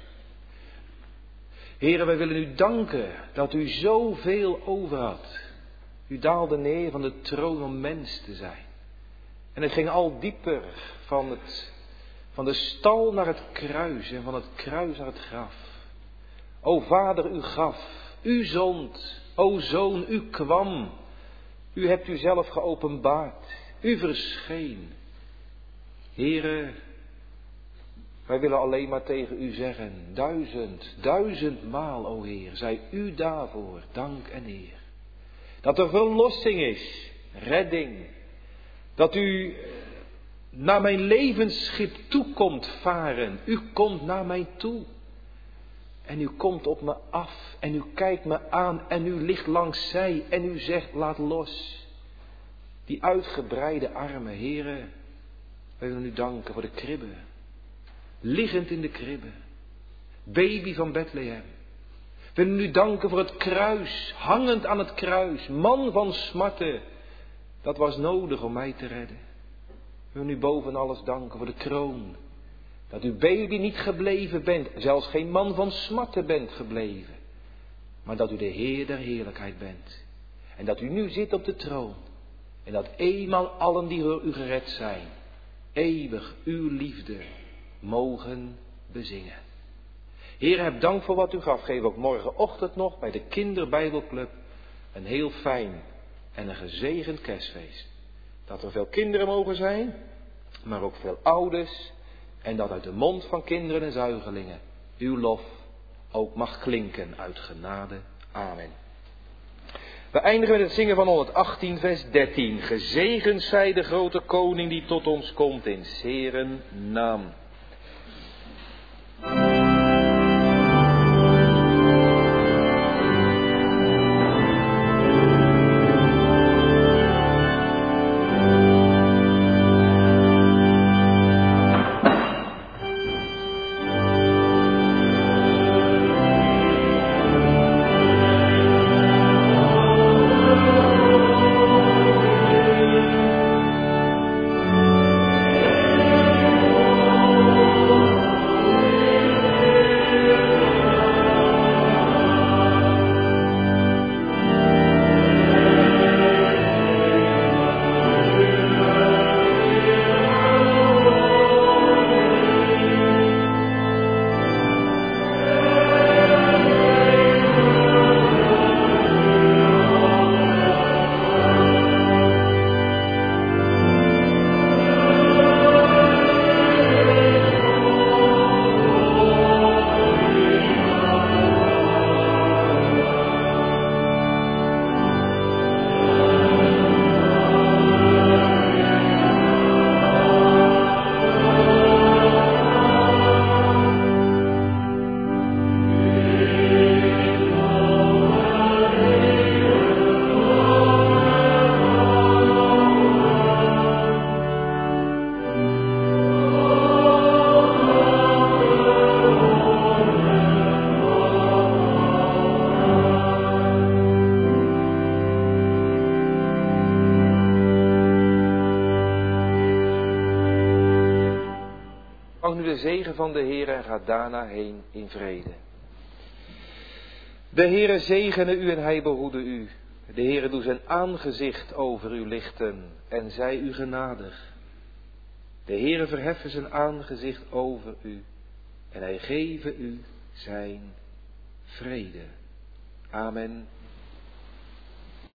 Heren, wij willen u danken dat u zoveel over had. U daalde neer van de troon om mens te zijn. En het ging al dieper van, het, van de stal naar het kruis en van het kruis naar het graf. O Vader, u gaf, u zond, o Zoon, u kwam. U hebt u zelf geopenbaard. U verscheen. Here, wij willen alleen maar tegen u zeggen, duizend, duizendmaal, o Heer, zij u daarvoor dank en eer. Dat er verlossing is, redding. Dat u naar mijn levensschip toe komt varen. U komt naar mij toe. En u komt op me af en u kijkt me aan en u ligt langs zij en u zegt laat los. Die uitgebreide armen, heren, wij willen u danken voor de kribbe. Liggend in de kribbe. Baby van Bethlehem. We willen u danken voor het kruis, hangend aan het kruis. Man van smarten, dat was nodig om mij te redden. We willen u boven alles danken voor de kroon. Dat u baby niet gebleven bent, zelfs geen man van smarten bent gebleven. Maar dat u de Heer der heerlijkheid bent. En dat u nu zit op de troon. En dat eenmaal allen die door u gered zijn, eeuwig uw liefde mogen bezingen. Heer, heb dank voor wat u gaf. Geef ook morgenochtend nog bij de Kinderbijbelclub een heel fijn en een gezegend kerstfeest. Dat er veel kinderen mogen zijn, maar ook veel ouders. En dat uit de mond van kinderen en zuigelingen uw lof ook mag klinken uit genade. Amen. We eindigen met het zingen van honderdachttien vers dertien. Gezegend zij de grote koning die tot ons komt in 's Heeren naam. O nu de zegen van de Heer en ga daarna heen in vrede. De Heere zegene u en hij behoede u. De Heere doe zijn aangezicht over u lichten en zij u genadig. De Heere verheffen zijn aangezicht over u en hij geven u zijn vrede. Amen.